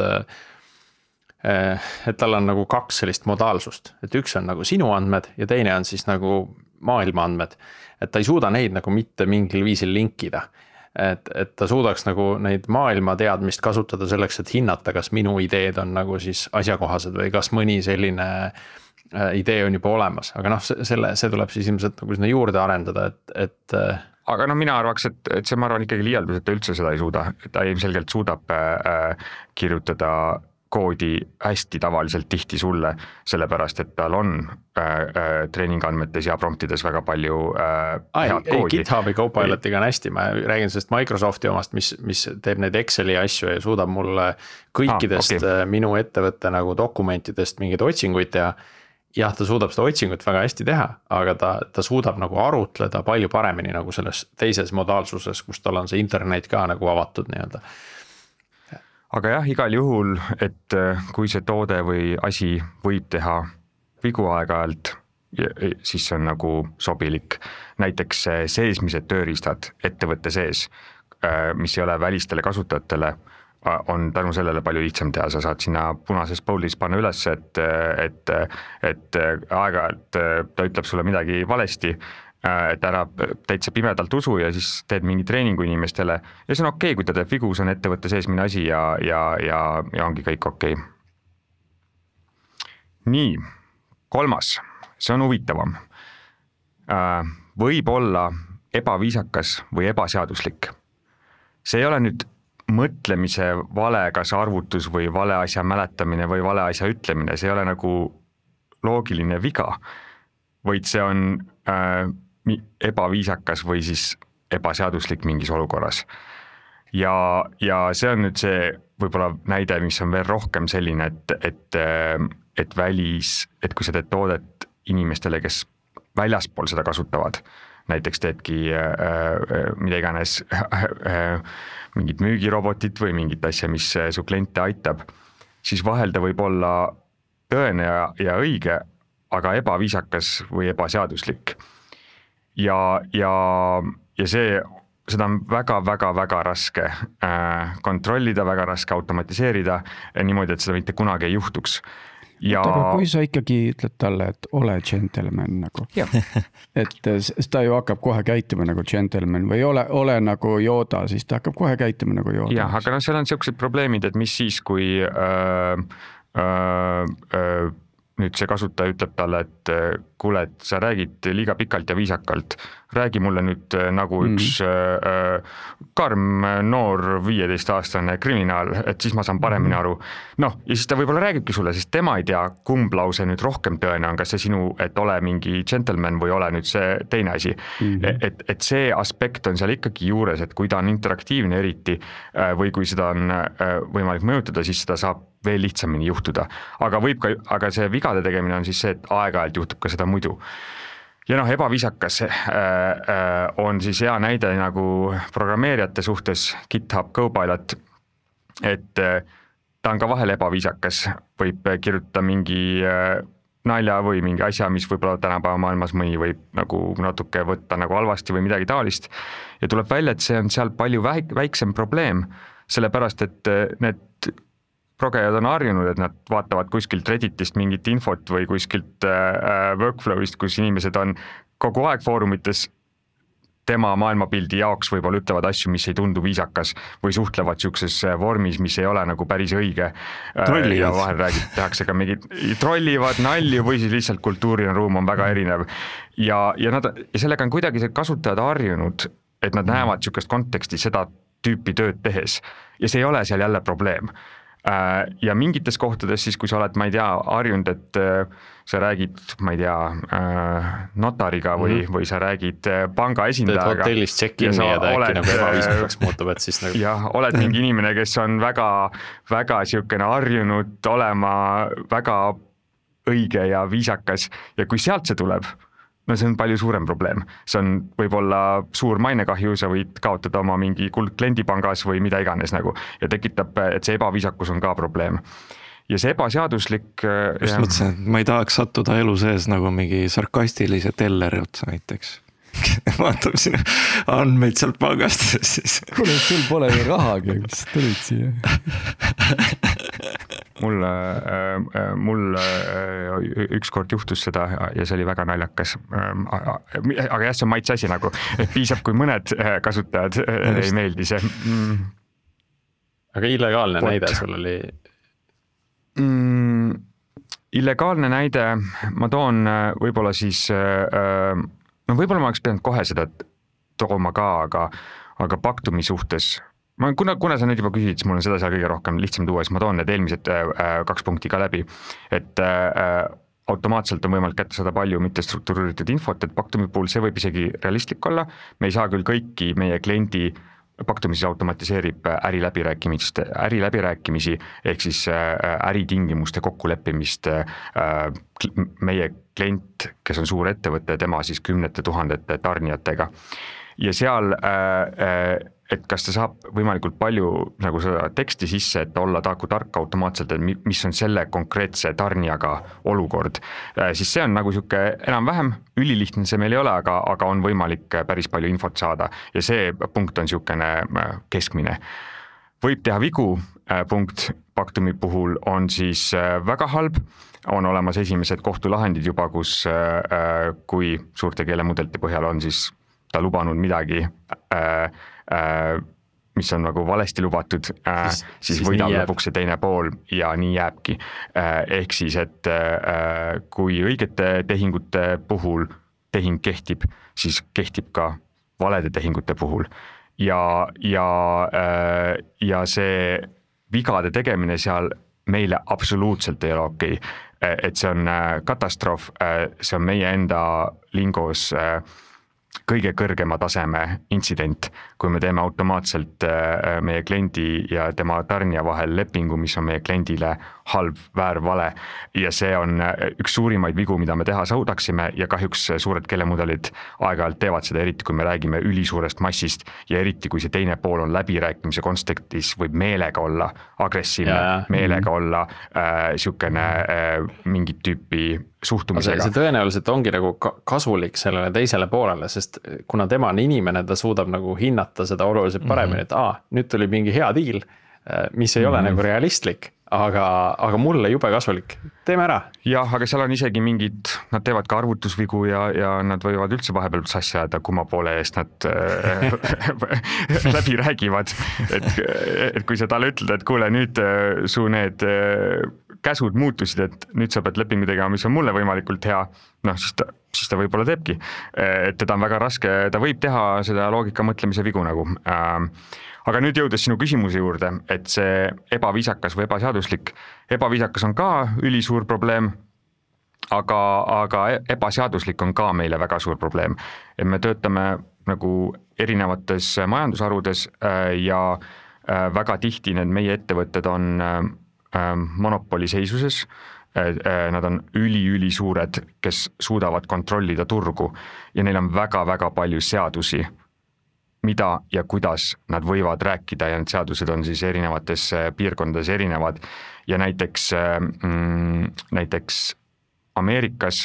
tal on nagu kaks sellist modaalsust, et üks on nagu sinu andmed ja teine on siis nagu maailma andmed, et ta ei suuda neid nagu mitte mingil viisil linkida, et ta suudaks nagu neid maailma teadmist kasutada selleks, et hinnata, kas minu ideed on nagu siis asjakohased või kas mõni selline idee on juba olemas, aga see tuleb siis ilmselt nagu sinna juurde arendada, et aga mina arvaks, et see ma arvan ikkagi liialdus, et ta üldse seda ei suuda. Ta ilmselgelt suudab kirjutada koodi hästi tavaliselt tihti sulle, sellepärast, et tal on treeningandmetes ja promptides väga palju head koodi. GitHubi Copilotiga on hästi, ma räägin sellest Microsofti omast, mis teeb neid Exceli asju ja suudab mulle kõikidest minu ettevõtte nagu dokumentidest mingeid otsinguid teha. Jah, ta suudab seda otsingut väga hästi teha, aga ta suudab nagu arutleda palju paremini nagu selles teises modaalsuses, kus tal on see internet ka nagu avatud nii-öelda. Aga jah, igal juhul, et kui see toode või asi võib teha vigu aeg-ajalt, siis see on nagu sobilik. Näiteks seesmised tööriistad ettevõtte sees, mis ei ole välistele kasutajatele, on tänu sellele palju lihtsam teha, sa saad sinna punases bold'is panna üles, et aeg-ajalt ta ütleb sulle midagi valesti, et ära täitsa pimedalt usu ja siis teed mingi treeningu inimestele ja see on okei, kui ta teeb vigu, see on ettevõtte seesmine asi ja ongi kõik okei. Nii, 3. See on huvitavam. Võib olla ebaviisakas või ebaseaduslik. See ei ole nüüd mõtlemise vale, kas arvutus või vale asja mäletamine või vale asja ütlemine, see ei ole nagu loogiline viga, vaid see on ebaviisakas või siis ebaseaduslik mingis olukorras. Ja see on nüüd see võib-olla näide, mis on veel rohkem selline, et kui sa teed toodet inimestele, kes väljaspool seda kasutavad, näiteks teedki mida iganes mingid müügirobotit või mingit asja, mis su kliente aitab, siis vahel ta võib olla tõene ja õige, aga ebaviisakas või ebaseaduslik. Ja seda on väga raske kontrollida, väga raske automatiseerida niimoodi, et seda mitte kunagi ei juhtuks. Aga kui sa ikkagi ütled talle, et ole gentleman nagu, et ta ju hakkab kohe käituma nagu gentleman või ole nagu Yoda, siis ta hakkab kohe käituma nagu Yoda. Jah, aga seal on sellised probleemid, et mis siis, kui nüüd see kasutaja ütleb talle, et kuule, et sa räägid liiga pikalt ja viisakalt, räägi mulle nüüd nagu üks karm noor 15-aastane kriminaal, et siis ma saan paremini aru. Ja siis ta võib-olla räägibki sulle, sest tema ei tea, kumb lause nüüd rohkem tõene on, kas see sinu, et ole mingi gentleman või ole nüüd see teine asi. Et see aspekt on seal ikkagi juures, et kui ta on interaktiivne eriti või kui seda on võimalik mõjutada, siis seda saab veel lihtsamini juhtuda. Aga see vigade tegemine on siis see, et aeg-ajalt juhtub ka seda muidu. Ja ebaviisakas on siis hea näide nagu programmeerijate suhtes GitHub Copilot, et ta on ka vahel ebaviisakas, võib kirjutada mingi nalja või mingi asja, mis võib-olla tänapäeva maailmas mõni võib nagu natuke võtta nagu halvasti või midagi taolist. Ja tuleb välja, et see on seal palju väiksem probleem, sellepärast et need progejad on harjunud, et nad vaatavad kuskilt Redditist mingit infot või kuskilt workflow'ist, kus inimesed on kogu aeg foorumites tema maailmapildi jaoks võib-olla ütlevad asju, mis ei tundu viisakas või suhtlevad siukses vormis, mis ei ole nagu päris õige. Trollivad. Ja vahel tehakse ka mingid, trollivad nalju või siis lihtsalt kultuuriline ruum on väga erinev. Ja sellega on kuidagi kasutajad harjunud, et nad näevad siukest konteksti seda tüüpi tööd tehes ja see ei ole seal jälle probleem. Ja mingites kohtades siis, kui sa oled, ma ei tea, harjunud, et sa räägid, ma ei tea, notariga või sa räägid panga esindajaga. Teed hotellis check-in'i ja ta äkki nagu ebaviisakaks muutub, et siis nagu... Jah, oled mingi inimene, kes on väga siukene harjunud olema väga õige ja viisakas ja kui sealt see tuleb, no see on palju suurem probleem. See on võib-olla suur mainekahju, sa võid kaotada oma mingi kliendipangas või mida iganes nagu ja tekitab, et see ebaviisakus on ka probleem. Ja see ebaseaduslik... Just mõtlesin, et ma ei tahaks sattuda elu sees nagu mingi sarkastilise telleri otsa näiteks. Vaatab sinu andmeid sealt pangast siis. Kuule, sul pole ju rahagi, mis tulid siia. Mul ükskord juhtus seda ja see oli väga naljakas. Aga jah, see on maitse asi nagu, et piisab, kui mõned kasutajad ei meeldi see. Aga illegaalne näide sul oli? Illegaalne näide, ma toon võib-olla siis, no võib-olla ma oleks pidanud kohe seda tooma ka, aga Pactumi suhtes, kuna sa nüüd juba küsid, siis mul on seda seal kõige rohkem lihtsam tuua, siis ma toon need eelmised 2 punkti ka läbi, et automaatselt on võimalik kätte saada palju mittestruktureeritud infot, et Pactumi puhul see võib isegi realistlik olla, me ei saa küll kõiki meie kliendi Pactumi siis automatiseerib äriläbirääkimisi ehk siis äritingimuste kokkuleppimist meie klient, kes on suur ettevõte, tema siis 10 000 tarnijatega. Ja seal, et kas ta saab võimalikult palju nagu seda teksti sisse, et olla tark automaatselt, et mis on selle konkreetse tarnijaga olukord, siis see on nagu siuke enam-vähem ülilihtne, see meil ei ole, aga on võimalik päris palju infot saada ja see punkt on siukene keskmine. Võib teha vigu, punkt Pactumi puhul on siis väga halb, on olemas esimesed kohtulahendid juba, kus kui suurte keelemudelite põhjal on siis ta lubanud midagi, mis on nagu valesti lubatud, siis võidab lõpuks see teine pool ja nii jääbki. Ehk siis, et kui õigete tehingute puhul tehing kehtib, siis kehtib ka valede tehingute puhul. Ja see vigade tegemine seal meile absoluutselt ei ole okei. Et see on katastroof, see on meie enda lingos kõige kõrgema taseme intsident, kui me teeme automaatselt meie kliendi ja tema tarnija vahel lepingu, mis on meie kliendile halb, väär, vale ja see on üks suurimaid vigu, mida me teha suudaksime ja kahjuks suured keelemudelid aeg-ajalt teevad seda, eriti kui me räägime ülisuurest massist ja eriti kui see teine pool on läbirääkimise kontekstis, võib meelega olla agressiivne, meelega olla siukene mingit tüüpi suhtumisega. See tõenäoliselt ongi nagu kasulik sellele teisele poolele, sest kuna tema on inimene, ta suudab nagu hinnata seda oluliselt paremini, et nüüd tuli mingi hea deal, mis ei ole nagu realistlik, aga mulle jube kasulik. Teeme ära. Jah, aga seal on isegi mingid, nad teevad ka arvutusvigu ja nad võivad üldse vahepeal sassi ajada, kumma poole eest nad läbi räägivad. Et kui sa talle ütled, et kuule, nüüd su need käsud muutusid, et nüüd sa pead lepingu tegema, mis on mulle võimalikult hea, siis ta võib-olla teebki. Et teda on väga raske, ta võib teha seda loogika mõtlemise vigu nagu. Aga nüüd jõudes sinu küsimuse juurde, et see ebaviisakas või ebaviisakas on ka ülisuur probleem, aga ebaseaduslik on ka meile väga suur probleem. Et me töötame nagu erinevates majandusharudes ja väga tihti need meie ettevõtted on monopoliseisuses, nad on üli suured, kes suudavad kontrollida turgu ja neil on väga palju seadusi, mida ja kuidas nad võivad rääkida ja need seadused on siis erinevates piirkondades erinevad ja näiteks Ameerikas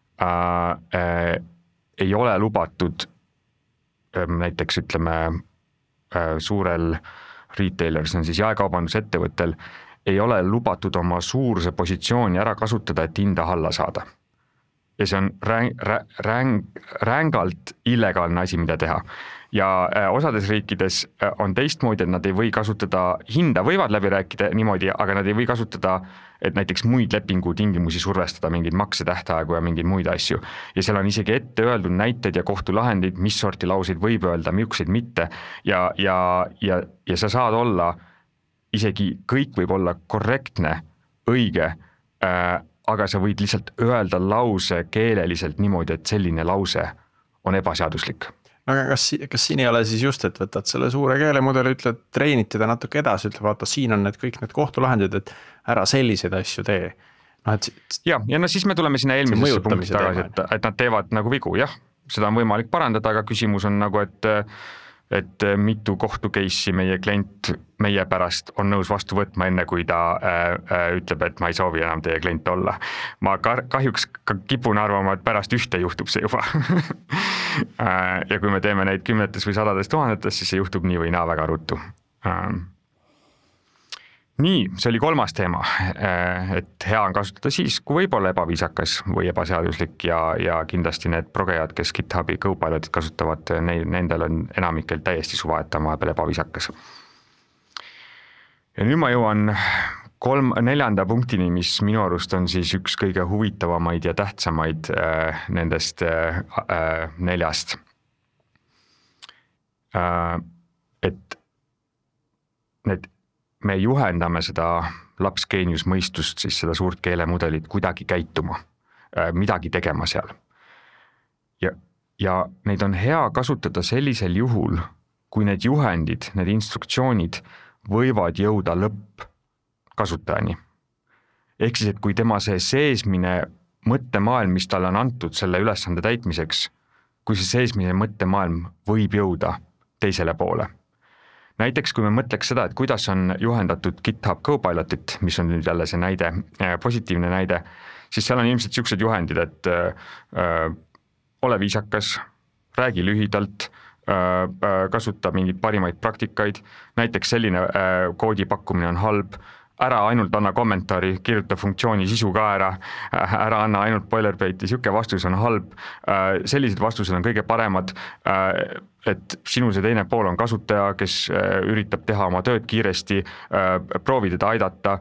ei ole lubatud näiteks ütleme suurel retailer, see on siis jaekaubandusettevõttel, ei ole lubatud oma suuruse positsiooni ära kasutada, et hinda alla saada. Ja see on rängalt illegaalne asi, mida teha. Ja osades riikides on teistmoodi, et nad ei või kasutada, hinda võivad läbi rääkida niimoodi, aga nad ei või kasutada, et näiteks muid lepingu tingimusi survestada, mingeid maksetähtaegu ja mingeid muid asju. Ja seal on isegi ette öeldud näited ja kohtulahendid, mis sorti lauseid võib öelda, millised mitte. Ja sa saad olla, isegi kõik võib olla korrektne, õige, aga sa võid lihtsalt öelda lause keeleliselt niimoodi, et selline lause on ebaseaduslik. Aga kas siin ei ole siis just, et võtad selle suure keelemudeli, ütled, treenid teda natuke edasi, ütled, vaata, siin on kõik need kohtulahendid, et ära selliseid asju tee. No, ja siis me tuleme sinna eelmisesse punkti tagasi, et nad teevad nagu vigu, jah, seda on võimalik parandada, aga küsimus on nagu, et mitu kohtukeissi meie klient meie pärast on nõus vastu võtma, enne kui ta ütleb, et ma ei soovi enam teie klient olla. Ma kahjuks kipun arvama, et pärast ühte juhtub see juba. Ja kui me teeme neid 10 või 100 tuhandetes, siis see juhtub nii või naa väga ruttu. Nii, see oli 3. teema, et hea on kasutada siis, kui võib olla ebaviisakas või ebaseaduslik ja kindlasti need progejad, kes GitHubi Copilotit kasutavad, nendel on enamikel täiesti suva, et ta on vahepeal ebaviisakas. Ja nüüd ma jõuan 4. punktini, mis minu arust on siis üks kõige huvitavamaid ja tähtsamaid nendest 4. Et me juhendame seda lapsgeenius mõistust, siis seda suurt keelemudelit kuidagi käituma, midagi tegema seal. Ja neid on hea kasutada sellisel juhul, kui need juhendid, need instruktsioonid võivad jõuda lõppkasutajani. Ehk siis, et kui tema see seesmine mõttemaailm, mis talle on antud selle ülesande täitmiseks, kui see seesmine mõttemaailm võib jõuda teisele poole. Näiteks kui me mõtleks seda, et kuidas on juhendatud GitHub Copilotit, mis on nüüd jälle see näide, positiivne näide, siis seal on ilmselt sellised juhendid, et ole viisakas, räägi lühidalt, kasuta mingeid parimaid praktikaid, näiteks selline koodi pakkumine on halb, ära ainult anna kommentaari, kirjuta funktsiooni sisu ka ära anna ainult boilerplate'i, siuke vastus on halb, sellised vastused on kõige paremad, et sinu see teine pool on kasutaja, kes üritab teha oma tööd kiiresti, proovi teda aidata,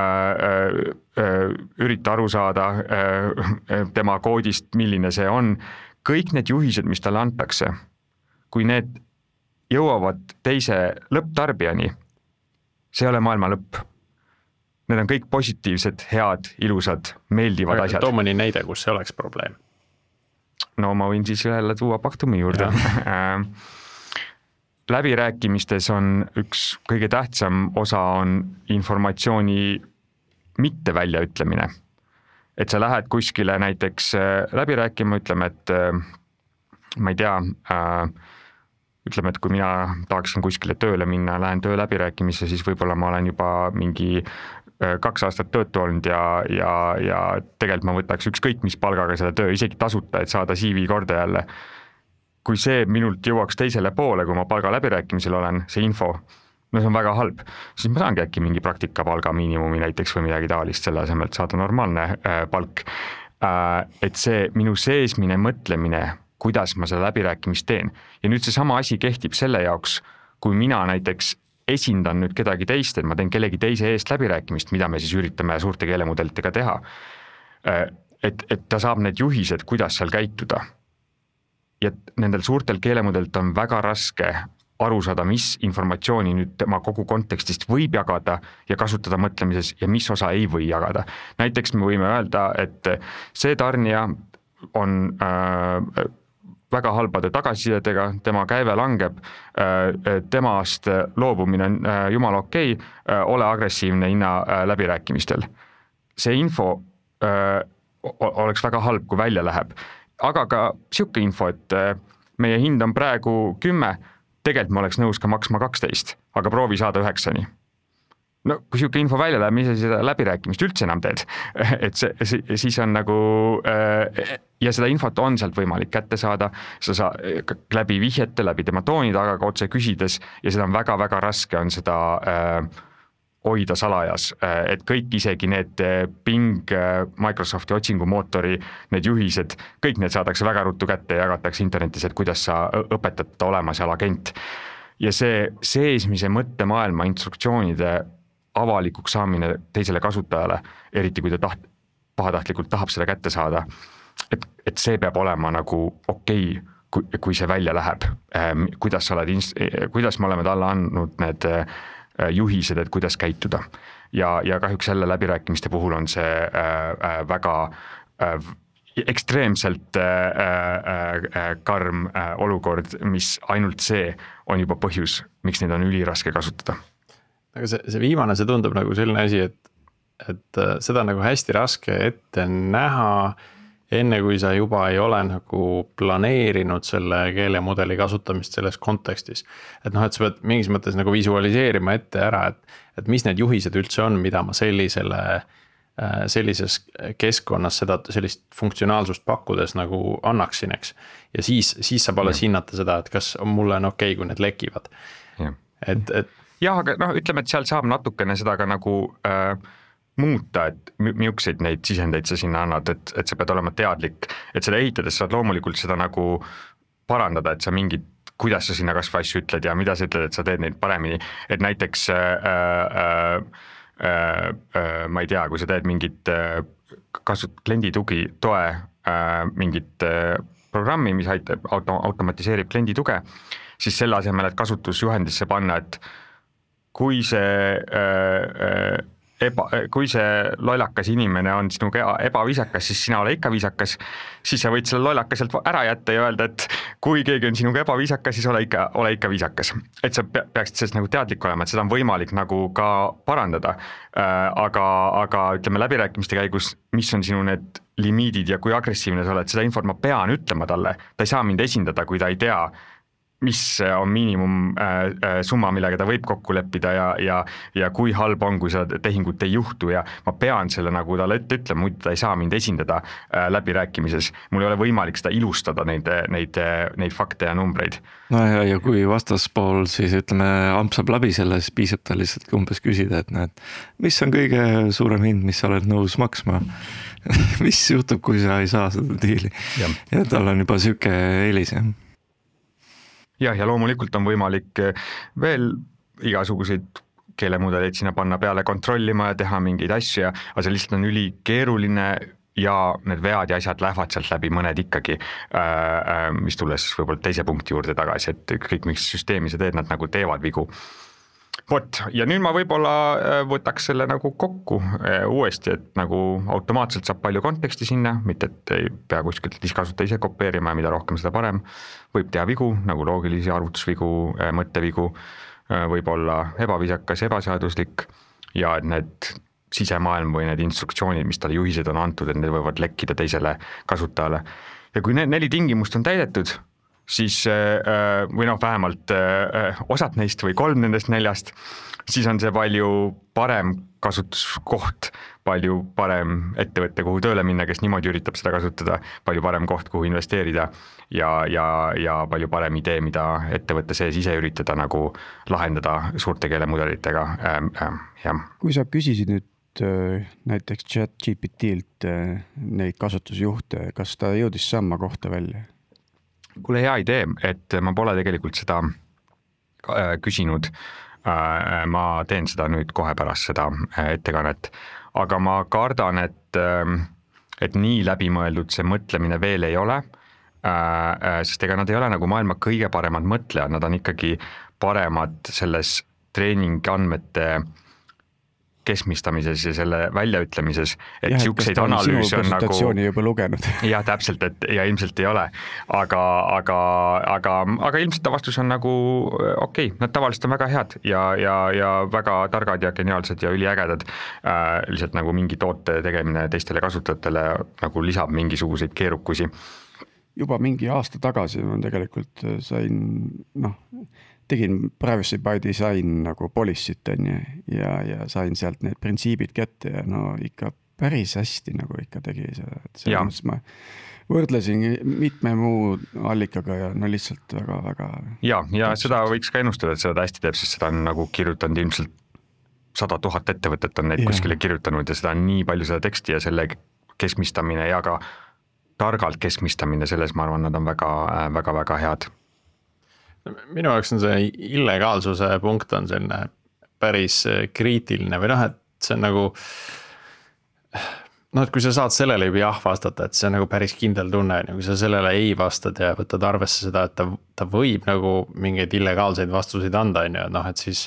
ürita aru saada tema koodist, milline see on. Kõik need juhised, mis talle antakse, kui need jõuavad teise lõpptarbijani, see ei ole maailma lõpp. Need on kõik positiivsed, head, ilusad, meeldivad asjad. Too mõni näide, kus see oleks probleem. No ma võin siis jälle tuua Paktumi juurde. Läbirääkimistes on üks kõige tähtsam osa on informatsiooni mitte väljaütlemine. Et sa lähed kuskile näiteks läbi rääkima, ütleme, et ma ei tea, ütleme, et kui mina tahaksin kuskile tööle minna, lähen töö läbirääkimisse, siis võib-olla ma olen juba mingi 2 aastat töötu olnud ja tegelikult ma võtaks ükskõik mis palgaga selle töö, isegi tasuta, et saada CV korda jälle. Kui see minult jõuaks teisele poole, kui ma palga läbirääkimisel olen, see info, no see on väga halb, siis ma saangi äkki mingi praktika palga miinimumi näiteks või midagi taolist selle asemel, et saada normaalne palk. Et see minu seesmine mõtlemine, kuidas ma seda läbirääkimist teen. Ja nüüd see sama asi kehtib selle jaoks, kui mina näiteks esindan nüüd kedagi teist, et ma teen kellegi teise eest läbirääkimist, mida me siis üritame suurte keelemudelitega teha. Et ta saab need juhised, kuidas seal käituda. Ja nendel suurtel keelemudelt on väga raske aru saada, mis informatsiooni nüüd tema kogu kontekstist võib jagada ja kasutada mõtlemises ja mis osa ei või jagada. Näiteks me võime öelda, et see tarnija on väga halbade tagasisidedega, tema käive langeb, temast loobumine on jumala okei, ole agressiivne hinna läbirääkimistel. See info oleks väga halb, kui välja läheb. Aga ka siuke info, et meie hind on praegu 10, tegelikult ma oleks nõus ka maksma 12, aga proovi saada 9-ni. No kui siuke info välja läheb, mis sa seda läbirääkimist üldse enam teed, et siis on nagu, ja seda infot on sealt võimalik kätte saada, sa saad läbi vihjete, läbi tema toonide, aga ka otse küsides ja seda on väga-väga raske on seda hoida salajas, et kõik, isegi need Bing, Microsofti otsingumootori, need juhised, kõik need saadakse väga ruttu kätte ja jagatakse internetis, et kuidas sa õpetad olema seal agent. Ja see seesmise mõttemaailma instruktsioonide avalikuks saamine teisele kasutajale, eriti kui ta pahatahtlikult tahab seda kätte saada, et see peab olema nagu okei, kui see välja läheb, kuidas me oleme talle andnud need juhised, et kuidas käituda. Ja kahjuks jälle läbirääkimiste puhul on see väga ekstreemselt karm olukord, mis ainult see on juba põhjus, miks neid on üliraske kasutada. Aga see viimane, see tundub nagu selline asi, et seda on nagu hästi raske ette näha, enne kui sa juba ei ole nagu planeerinud selle keelemudeli kasutamist selles kontekstis. Et et sa pead mingis mõttes nagu visualiseerima ette ära, et mis need juhised üldse on, mida ma sellises keskkonnas sellist funktsionaalsust pakkudes nagu annaksin, eks. Ja siis saab alles hinnata seda, et kas mulle on okei, kui need lekivad. Jah, aga ütleme, et seal saab natukene seda ka nagu muuta, et miukseid neid sisendeid sa sinna annad, et sa pead olema teadlik, et seda ehitades saad loomulikult seda nagu parandada, et sa mingid, kuidas sa sinna kasvõi asju ütled ja mida sa ütled, et sa teed neid paremini, et näiteks ma ei tea, kui sa teed mingit klienditugi toe mingit programmi, mis automatiseerib kliendituge, siis selle asemel, et kasutusjuhendisse panna, et kui see lollakas inimene on sinuga ebaviisakas, siis sina ole ikka viisakas, siis sa võid selle lollakaselt ära jätta ja öelda, et kui keegi on sinuga ebaviisakas, siis ole ikka viisakas. Et sa peaksid sellest nagu teadlik olema, et seda on võimalik nagu ka parandada. Aga ütleme läbirääkimiste käigus, mis on sinu need limiidid ja kui agressiivne sa oled, seda infot ma pean ütlema talle. Ta ei saa mind esindada, kui ta ei tea, mis on miinimum summa, millega ta võib kokku leppida ja kui halb on, kui seda tehingut ei juhtu ja ma pean selle nagu talle ette ütlema, muidu ta ei saa mind esindada läbirääkimises. Mul ei ole võimalik seda ilustada neid fakte ja numbreid. No ja kui vastaspool siis ütleme ampsab läbi selle, siis piisab ta lihtsalt umbes küsida, et mis on kõige suurem hind, mis sa oled nõus maksma? Mis juhtub, kui sa ei saa seda diili? Ja tal on juba süke eelis, jah. Ja loomulikult on võimalik veel igasuguseid keelemudeleid sinna panna peale kontrollima ja teha mingeid asju, aga see lihtsalt on ülikeeruline ja need vead ja asjad lähevad sealt läbi mõned ikkagi, mis tulles võib-olla teise punkti juurde tagasi, et kõik mis süsteemi sa teed, nad nagu teevad vigu. Ja nüüd ma võib-olla võtaks selle nagu kokku uuesti, et nagu automaatselt saab palju konteksti sinna, mitte et ei pea kuskilt diskasuta ise kopeerima ja mida rohkem seda parem. Võib teha vigu, nagu loogilisi arvutusvigu, mõttevigu, võib olla ebaviisakas, ebaseaduslik ja et need sisemaailm või need instruktsioonid, mis talle juhised on antud, et need võivad lekkida teisele kasutajale. Ja kui need 4 tingimust on täidetud, siis või vähemalt osad neist või 3 nendest 4, siis on see palju parem kasutuskoht, palju parem ettevõtte, kuhu tööle minna, kes niimoodi üritab seda kasutada, palju parem koht, kuhu investeerida ja palju parem idee, mida ettevõtte sees ise üritada nagu lahendada suurte keelemudelitega. Kui sa küsisid nüüd näiteks ChatGPT-lt neid kasutusjuhte, kas ta jõudis samma kohta välja? Kuule hea idee, et ma pole tegelikult seda küsinud. Ma teen seda nüüd kohe pärast seda ettekannet, aga ma kardan, et nii läbimõeldud see mõtlemine veel ei ole, sest ega nad ei ole nagu maailma kõige paremad mõtlejad, nad on ikkagi paremad selles treeningandmete keskmistamises ja selle väljaütlemises, et siukseid analüüse on nagu juba lugenud. Ja täpselt, et ja ilmselt ei ole, aga ilmselt ta vastus on nagu okei, nad tavaliselt on väga head ja väga targad ja geniaalsed ja üliägedad, lihtsalt nagu mingi toote tegemine teistele kasutajatele nagu lisab mingisuguseid keerukusi. Juba mingi aasta tagasi ma tegelikult tegin privacy by design nagu policy't ja sain sealt need printsiibid kätte ja ikka päris hästi nagu ikka tegi seda, et selles ma võrdlesin mitme muu allikaga ja lihtsalt väga. Ja seda võiks ka ennustada, et seda hästi teeb, sest seda on nagu kirjutanud ilmselt 100 000 ettevõtet on neid kuskile kirjutanud ja seda on nii palju seda teksti ja selle keskmistamine ja ka targalt keskmistamine, selles ma arvan, nad on väga head. Minu jaoks on see illegaalsuse punkt on selline päris kriitiline või et see on nagu, et kui sa saad sellele juba jah vastata, et see on nagu päris kindel tunne, kui sa sellele ei vastad ja võtad arvesse seda, et ta võib nagu mingeid illegaalseid vastuseid anda, et siis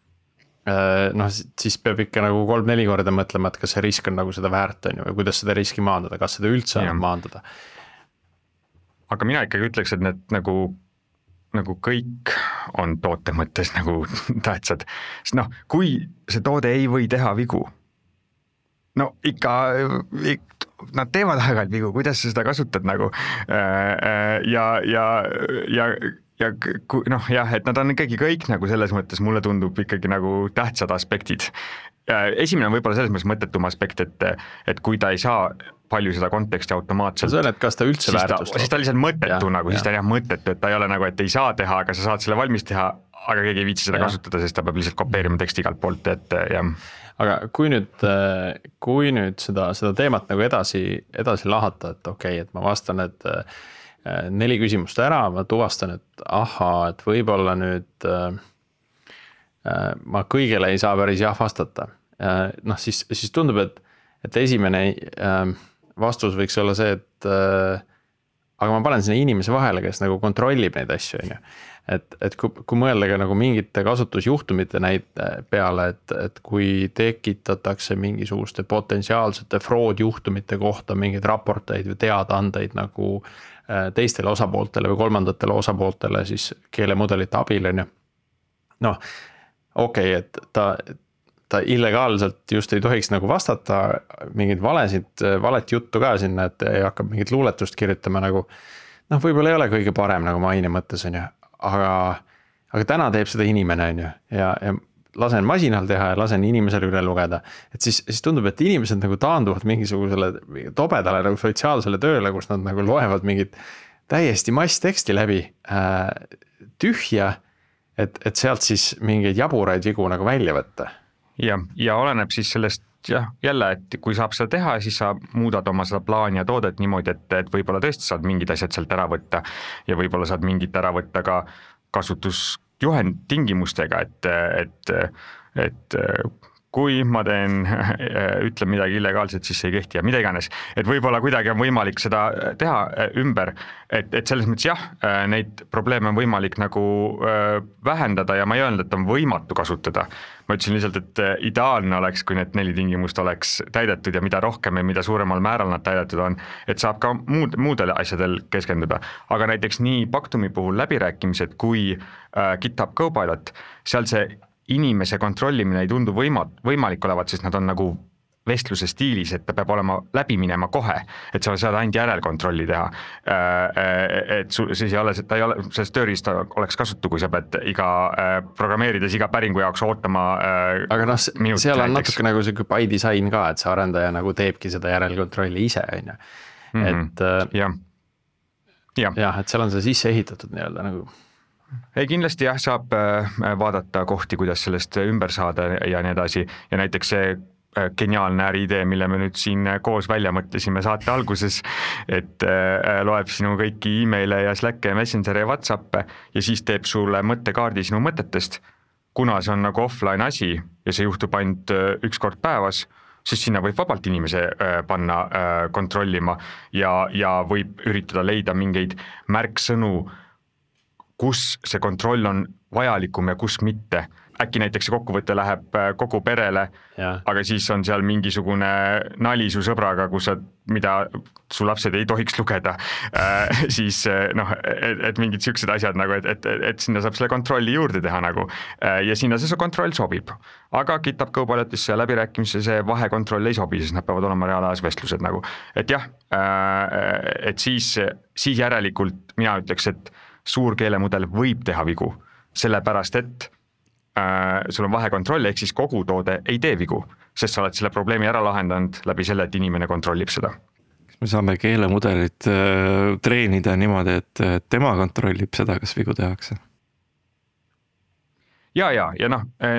siis peab ikka nagu 3-4 korda mõtlema, et kas see risk on nagu seda väärt või kuidas seda riski maandada, kas seda üldse on maandada. Aga mina ikkagi ütleks, et need nagu kõik on toote mõttes nagu tähtsad. Sest kui see toode ei või teha vigu, ikka nad teevad aeg-ajalt vigu, kuidas sa seda kasutad nagu et nad on ikkagi kõik nagu selles mõttes mulle tundub ikkagi nagu tähtsad aspektid. Esimene on võib-olla selles mõttes mõttetum aspekt, et kui ta ei saa palju seda konteksti automaatselt. See on, et kas ta üldse väärtustab. Siis ta lihtsalt mõttetu siis ta on mõttetu, et ta ei ole nagu, et ei saa teha, aga sa saad selle valmis teha, aga keegi ei viitsi seda kasutada, sest ta peab lihtsalt kopeerima teksti igalt poolt, et jah. Aga kui nüüd seda teemat nagu edasi lahata, et okei, et ma vastan, et 4 küsimust ära, ma tuvastan, et et võib-olla nüüd ma kõigele ei saa päris jah vastata. Siis tundub, et esimene vastus võiks olla see, et aga ma panen sinna inimese vahele, kes nagu kontrollib neid asju, et kui mõelda ka nagu mingite kasutusjuhtumite peale, et kui tekitatakse mingisuguste potentsiaalsete fraud-juhtumite kohta mingeid raporteid või teadaandeid nagu teistele osapooltele või kolmandatele osapooltele siis keelemudelite abil, et ta illegaalselt just ei tohiks nagu vastata mingeid valet juttu ka sinna, et ei hakka mingit luuletust kirjutama nagu, võib-olla ei ole kõige parem nagu maine mõttes, aga täna teeb seda inimene, ja lasen masinal teha ja lasen inimesele üle lugeda, et siis tundub, et inimesed nagu taanduvad mingisugusele tobedale nagu sotsiaalsele tööle, kus nad nagu loevad mingit täiesti massteksti läbi tühja, et sealt siis mingeid jaburaid vigu nagu välja võtta. Ja oleneb siis sellest jälle, et kui saab seda teha, siis sa muudad oma seda plaani ja toodet niimoodi, et võib-olla tõesti saad mingid asjad sealt ära võtta ja võib-olla saad mingit ära võtta ka kasutusjuhend tingimustega, et kui ma ütlen midagi illegaalset, siis see ei kehti ja mida iganes. Et võib-olla kuidagi on võimalik seda teha ümber, et selles mõttes neid probleeme on võimalik nagu vähendada ja ma ei öelnud, et on võimatu kasutada. Ma ütlesin lihtsalt, et ideaalne oleks, kui need 4 tingimust oleks täidetud ja mida rohkem ja mida suuremal määral nad täidetud on, et saab ka muudele asjadel keskenduda. Aga näiteks nii Pactumi puhul läbirääkimised kui GitHub Copilot, seal see inimese kontrollimine ei tundu võimalik olevat, sest nad on nagu vestluse stiilis, et ta peab olema läbi minema kohe, et sa saad ainult järelkontrolli teha. Et siis ei ole, sellest tööriista oleks kasutu, kui sa pead programmeerides iga päringu jaoks ootama aga seal on natuke nagu see by design ka, et see arendaja nagu teebki seda järelkontrolli ise, et et seal on see sisse ehitatud nii-öelda nagu. Ei kindlasti saab vaadata kohti, kuidas sellest ümber saada ja nii edasi ja näiteks see geniaalne äriidee, mille me nüüd siin koos välja mõtlesime saate alguses, et loeb sinu kõiki e-maile ja Slacke ja Messengeri ja WhatsAppe ja siis teeb sulle mõttekaardi sinu mõtetest, kuna see on nagu offline asi ja see juhtub ainult 1 kord päevas, siis sinna võib vabalt inimese panna kontrollima ja võib üritada leida mingeid märksõnu, kus see kontroll on vajalikum ja kus mitte. Äkki näiteks see kokkuvõte läheb kogu perele, aga siis on seal mingisugune nali su sõbraga, mida su lapsed ei tohiks lugeda, siis et mingid siuksed asjad nagu, et sinna saab selle kontrolli juurde teha nagu ja sinna see kontroll sobib. Aga GitHub Copilotisse ja läbirääkimisse see vahekontroll ei sobi, sest nad peavad olema reaalajas vestlused nagu. Et et siis järelikult mina ütleks, et suur keelemudel võib teha vigu, sellepärast et sul on vahekontroll, ehk siis kogu toode ei tee vigu, sest sa oled selle probleemi ära lahendanud läbi selle, et inimene kontrollib seda. Kas me saame keelemudelit treenida niimoodi, et tema kontrollib seda, kas vigu tehakse? Ja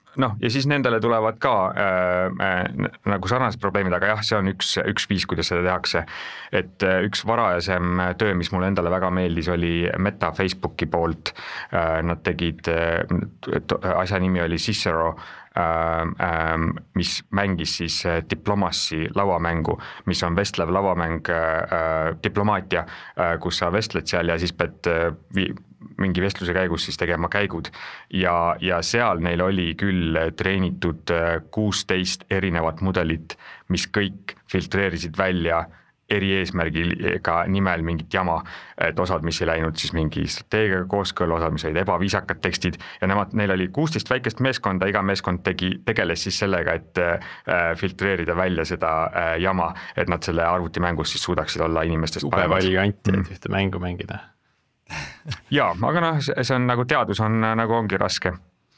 noh, ja siis nendele tulevad ka nagu sarnased probleemid, aga jah, see on üks viis, kuidas seda tehakse. Et üks varajasem töö, mis mulle endale väga meeldis, oli Meta Facebooki poolt. Nad tegid, asja nimi oli Cicero, mis mängis siis Diplomacy lauamängu, mis on vestlev lauamäng diplomaatia, kus sa vestled seal ja siis pead mingi vestluse käigus siis tegema käigud ja seal neil oli küll treenitud 16 erinevat mudelit, mis kõik filtreerisid välja eri eesmärgiga nimel mingit jama, et osad, mis ei läinud siis mingi strateegiaga kooskõlla, osad, mis olid ebaviisakad tekstid ja neil oli 16 väikest meeskonda, iga meeskond tegeles siis sellega, et filtreerida välja seda jama, et nad selle arvutimängus siis suudaksid olla inimestest paremad. Tube varianti, et ühte mängu mängida. Jaa, aga noh, see on nagu teadus on nagu ongi raske.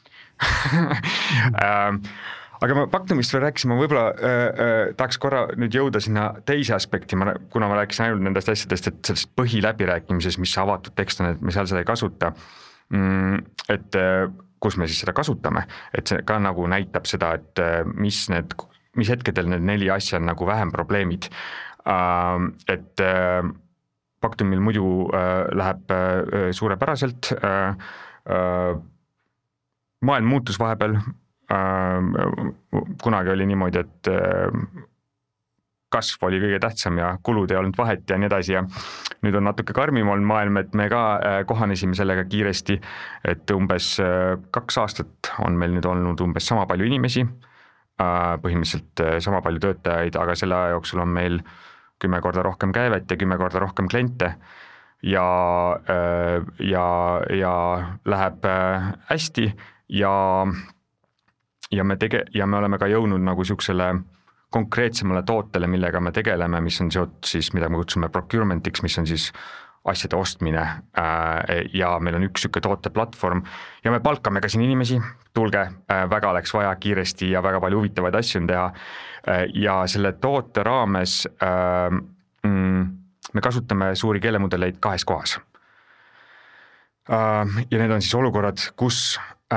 Aga ma pakkumist veel rääkisin, ma võib-olla tahaks korra nüüd jõuda sinna teise aspekti, kuna ma rääkisin ainult nendest asjadest, et sellest põhiläbirääkimises, mis avatud tekst on, et me seal seda ei kasuta, et kus me siis seda kasutame, et see ka nagu näitab seda, et mis hetkedel need 4 asja on nagu vähem probleemid, et paktumil muidu läheb suurepäraselt, maailm muutus vahepeal, kunagi oli niimoodi, et kasv oli kõige tähtsam ja kulud ei olnud vahet ja nii edasi ja nüüd on natuke karmim olnud maailm, et me ka kohanesime sellega kiiresti, et umbes 2 aastat on meil nüüd olnud umbes sama palju inimesi, põhimõtteliselt sama palju töötajaid, aga selle aja jooksul on meil 10 korda rohkem käivet ja 10 korda rohkem kliente ja läheb hästi ja me oleme ka jõudnud nagu siuksele konkreetsemale tootele, millega me tegeleme, mis on seotud siis, mida me kutsume procurementiks, mis on siis asjade ostmine ja meil on üks siuke tooteplatvorm ja me palkame ka siin inimesi, tulge, väga läks vaja kiiresti ja väga palju huvitavaid asju on teha ja selle toote raames me kasutame suuri keelemudeleid 2 kohas. Ja need on siis olukorrad, kus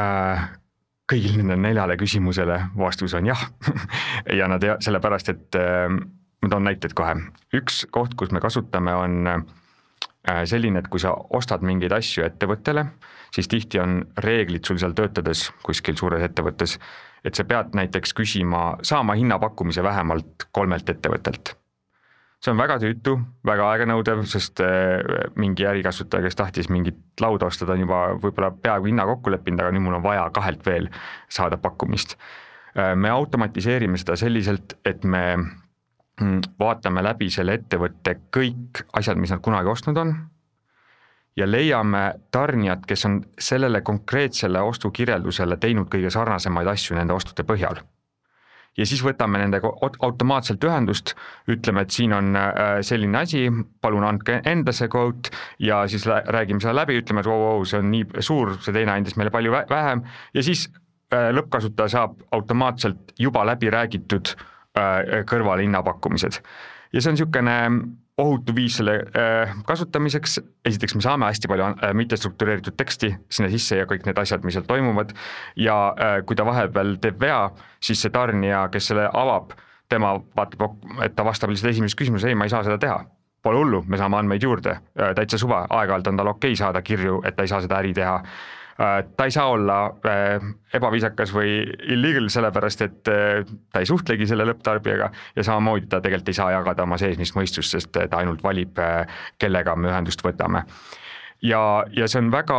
kõigil nende 4 küsimusele vastus on jah ja nad sellepärast, et ma toon näited kohe. Üks koht, kus me kasutame on selline, et kui sa ostad mingeid asju ettevõttele, siis tihti on reeglid sul seal töötades kuskil suures ettevõttes, et sa pead näiteks saama hinnapakkumise vähemalt 3 ettevõttelt. See on väga tüütu, väga aeganõudev, sest mingi ärikasutaja, kes tahtis mingit lauda ostada, on juba võib-olla peaaegu hinna kokku leppinud, aga nüüd mul on vaja 2 veel saada pakkumist. Me automatiseerime seda selliselt, et me vaatame läbi selle ettevõtte kõik asjad, mis nad kunagi ostnud on ja leiame tarnijad, kes on sellele konkreetsele ostukirjeldusele teinud kõige sarnasemaid asju nende ostude põhjal. Ja siis võtame nendega automaatselt ühendust, ütleme, et siin on selline asi, palun andke enda see quote ja siis räägime seda läbi, ütleme, et see on nii suur, see teine andis meile palju vähem ja siis lõppkasutaja saab automaatselt juba läbi räägitud kõrvale hinnapakkumised. Ja see on niisugune ohutu viis selle kasutamiseks. Esiteks me saame hästi palju mittestruktureeritud teksti sinna sisse ja kõik need asjad, mis seal toimuvad. Ja kui ta vahepeal teeb vea, siis see tarnija, kes selle avab, tema vaatab, et ta vastab lihtsalt esimesest küsimusest, ei, ma ei saa seda teha. Pole hullu, me saame andmeid juurde, täitsa suva, aeg-ajalt on tal okei saada kirju, et ta ei saa seda äri teha. Ta ei saa olla ebaviisakas või illegal, sellepärast et ta ei suhtlegi selle lõpptarbijaga ja samamoodi ta tegelikult ei saa jagada oma seesmist mõistust, sest ta ainult valib, kellega me ühendust võtame. Ja see on väga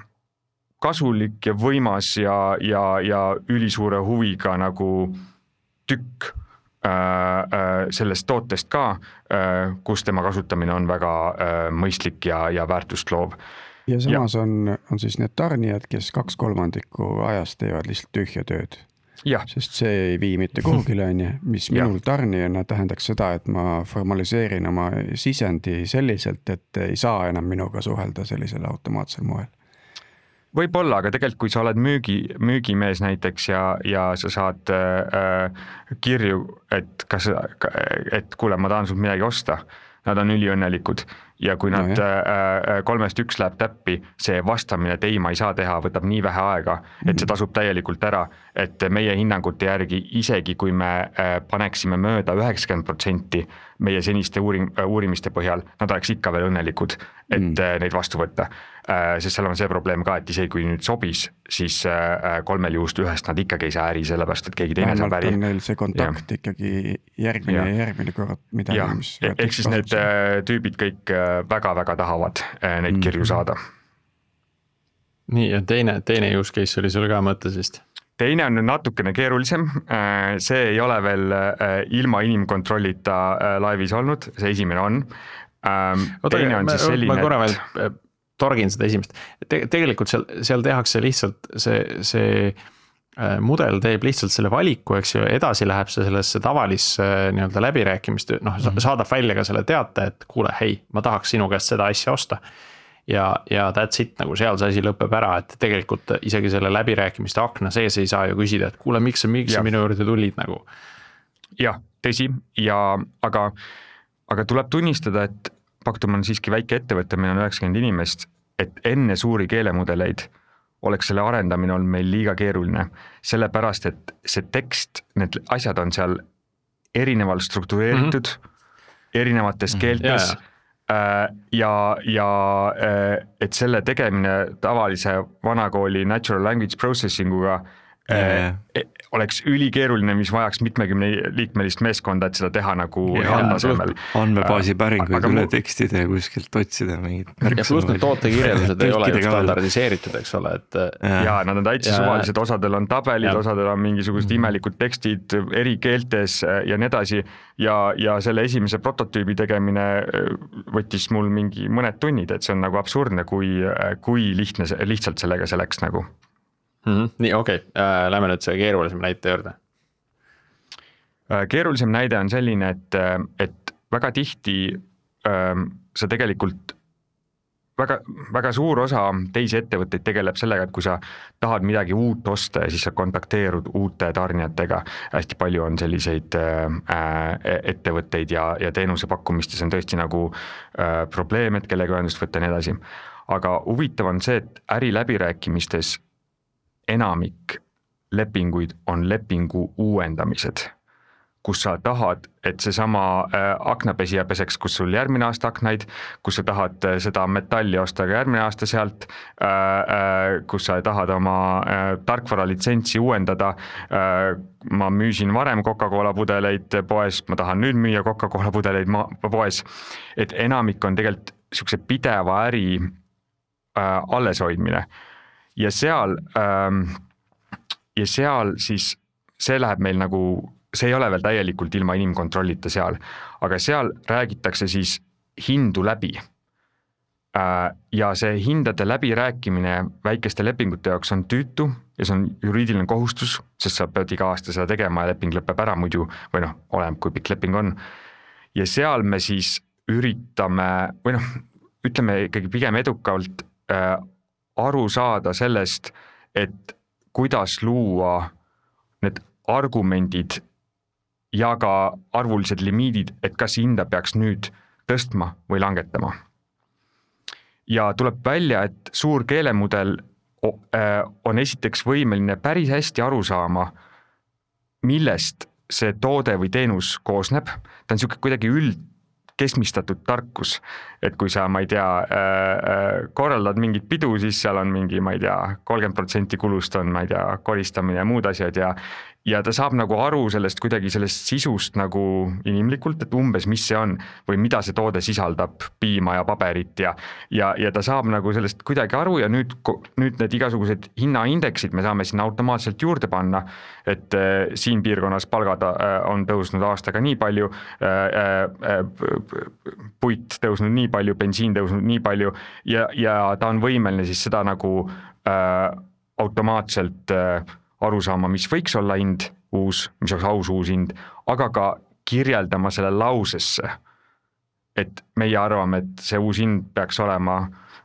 kasulik ja võimas ja ülisuure huviga nagu tükk sellest tootest ka, kus tema kasutamine on väga mõistlik ja väärtust loov. Ja samas on siis need tarnijad, kes 2/3 ajast teevad lihtsalt tühja tööd. Ja. Sest see ei vii mitte kuhugile, mis minul tarnijana tähendaks seda, et ma formaliseerin oma sisendi selliselt, et ei saa enam minuga suhelda sellisel automaatsel moel. Võib-olla, aga tegelikult kui sa oled müügimees näiteks ja sa saad kirju, et kuule, ma tahan sult midagi osta, nad on üliõnnelikud ja kui nad 3-1 läheb täppi, see vastamine, et ei, ma ei saa teha, võtab nii vähe aega, et see tasub täielikult ära, et meie hinnangute järgi, isegi kui me paneksime mööda 90% meie seniste uurimiste põhjal, nad oleks ikka veel õnnelikud, et neid vastu võtta. Sest seal on see probleem ka, et isegi kui nüüd sobis, siis 3 juhust 1 nad ikkagi ei saa äri, sellepärast et keegi teine saab äri. On neil see kontakt ikkagi järgmine korrat midagi. Ehk siis need tüübid kõik väga-väga tahavad neid kirju saada. Nii, ja teine use case oli sul ka mõttes vist? Teine on natukene keerulisem, see ei ole veel ilma inimkontrollita laivis olnud, see esimene on. Teine on siis selline, ma korra veel torgin seda esimest. Tegelikult seal tehakse lihtsalt see mudel teeb lihtsalt selle valiku, eks ju, edasi läheb see sellesse tavalisse nii-öelda läbirääkimist, saadab välja ka selle teate, et kuule, hei, ma tahaks sinu käest seda asja osta. Ja that's it, nagu seal see asi lõpeb ära, et tegelikult isegi selle läbirääkimiste akna sees ei saa ju küsida, et kuule, miks sa minu juurde tulid nagu. Jah, tõsi, aga tuleb tunnistada, et Pactum on siiski väike ettevõte, meil on 90 inimest, et enne suuri keelemudeleid oleks selle arendamine olnud meil liiga keeruline, sellepärast, et see tekst, need asjad on seal erinevalt struktureeritud, erinevates keeltes, ja et selle tegemine tavalise vanakooli natural language processing uga oleks ülikeeruline, mis vajaks 70 liikmelist meeskonda, et seda teha nagu tasemel. Andmebaasi päringuid üle tekstide ja kuskilt otsida mingid ja pluss need tootekirjeldused ei ole ju standardiseeritud, eks ole, et ja nad on täitsa suvalised, osadel on tabelid, osadel on mingisugused imelikud tekstid eri keeltes ja nii edasi ja selle esimese prototüübi tegemine võttis mul mingi mõned tunnid, et see on nagu absurdne, kui lihtsalt sellega see läks nagu. Nii, okei. Lähme nüüd see keerulisem näite juurde. Keerulisem näide on selline, et väga tihti sa tegelikult väga suur osa teisi ettevõtteid tegeleb sellega, et kui sa tahad midagi uut osta ja siis sa kontakteerud uute tarnijatega, hästi palju on selliseid ettevõtteid ja teenuse pakkumistes on tõesti nagu probleem, et kellega ühendust võtta ja nii edasi. Aga huvitav on see, et äri läbirääkimistes enamik lepinguid on lepingu uuendamised, kus sa tahad, et see sama aknapesija peseks, kus sul järgmine aasta aknaid, kus sa tahad seda metalli osta ka järgmine aasta sealt, kus sa tahad oma tarkvara litsentsi uuendada. Ma müüsin varem Coca-Cola pudeleid poes, ma tahan nüüd müüa Coca-Cola pudeleid poes, et enamik on tegelikult niisuguse pideva äri alleshoidmine. Ja seal siis see läheb meil nagu, see ei ole veel täielikult ilma inimkontrollita seal, aga seal räägitakse siis hindu läbi. Ja see hindade läbirääkimine väikeste lepingute jaoks on tüütu ja see on juriidiline kohustus, sest sa pead iga aasta seda tegema ja leping lõpeb ära muidu, või oleneb, kui pikk leping on. Ja seal me siis üritame, ütleme ikkagi pigem edukalt aru saada sellest, et kuidas luua need argumendid ja ka arvulised limiidid, et kas hinda peaks nüüd tõstma või langetama. Ja tuleb välja, et suur keelemudel on esiteks võimeline päris hästi aru saama, millest see toode või teenus koosneb. Ta on niisugune kuidagi keskmistatud tarkus, et kui sa, ma ei tea, korraldad mingit pidu, siis seal on mingi, ma ei tea, 30% kulust on, ma ei tea, koristamine ja muud asjad ja ta saab nagu aru sellest kuidagi sellest sisust nagu inimlikult, et umbes mis see on või mida see toode sisaldab, piima ja paberit ja ta saab nagu sellest kuidagi aru ja nüüd need igasugused hinnaindeksid me saame sinna automaatselt juurde panna, et siin piirkonnas palgad on tõusnud aastaga nii palju, puit tõusnud nii palju, bensiin tõusnud nii palju ja ta on võimeline siis seda nagu automaatselt aru saama, mis võiks olla hind uus, mis oleks aus uus hind, aga ka kirjeldama selle lausesse, et meie arvame, et see uus hind peaks olema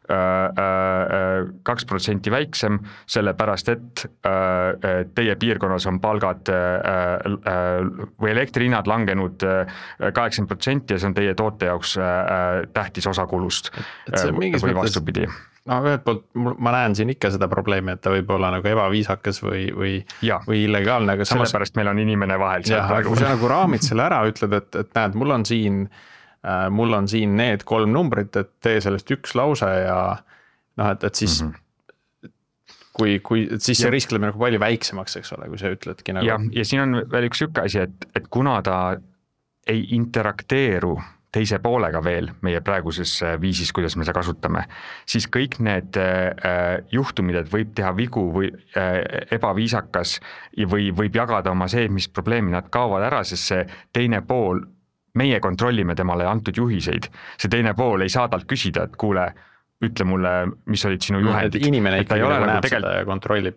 2% väiksem, sellepärast et teie piirkonnas on palgad või elektrihinnad langenud 80% ja see on teie toote jaoks tähtis osa kulust või vastupidi. No ühelt poolt ma näen siin ikka seda probleemi, et ta võib olla nagu ebaviisakas või illegaalne, aga samas... Sellepärast meil on inimene vahel. Kui sa nagu raamid selle ära ütled, et näed, mul on siin need 3 numbrit, et tee sellest üks lause ja noh, et siis siis see risk läheb nagu palju väiksemaks, eks ole, kui sa ütledki nagu... Ja siin on veel üks sükke asi, et kuna ta ei interakteeru teise poolega veel meie praeguses viisis, kuidas me seda kasutame, siis kõik need juhtumid, et võib teha vigu või ebaviisakas või võib jagada oma see, mis probleemi nad kaovad ära, sest see teine pool, meie kontrollime temale antud juhiseid, see teine pool ei saa talt küsida, et kuule, ütle mulle, mis olid sinu juhendid. Inimene ikkagi nagu näeb seda ja kontrollib.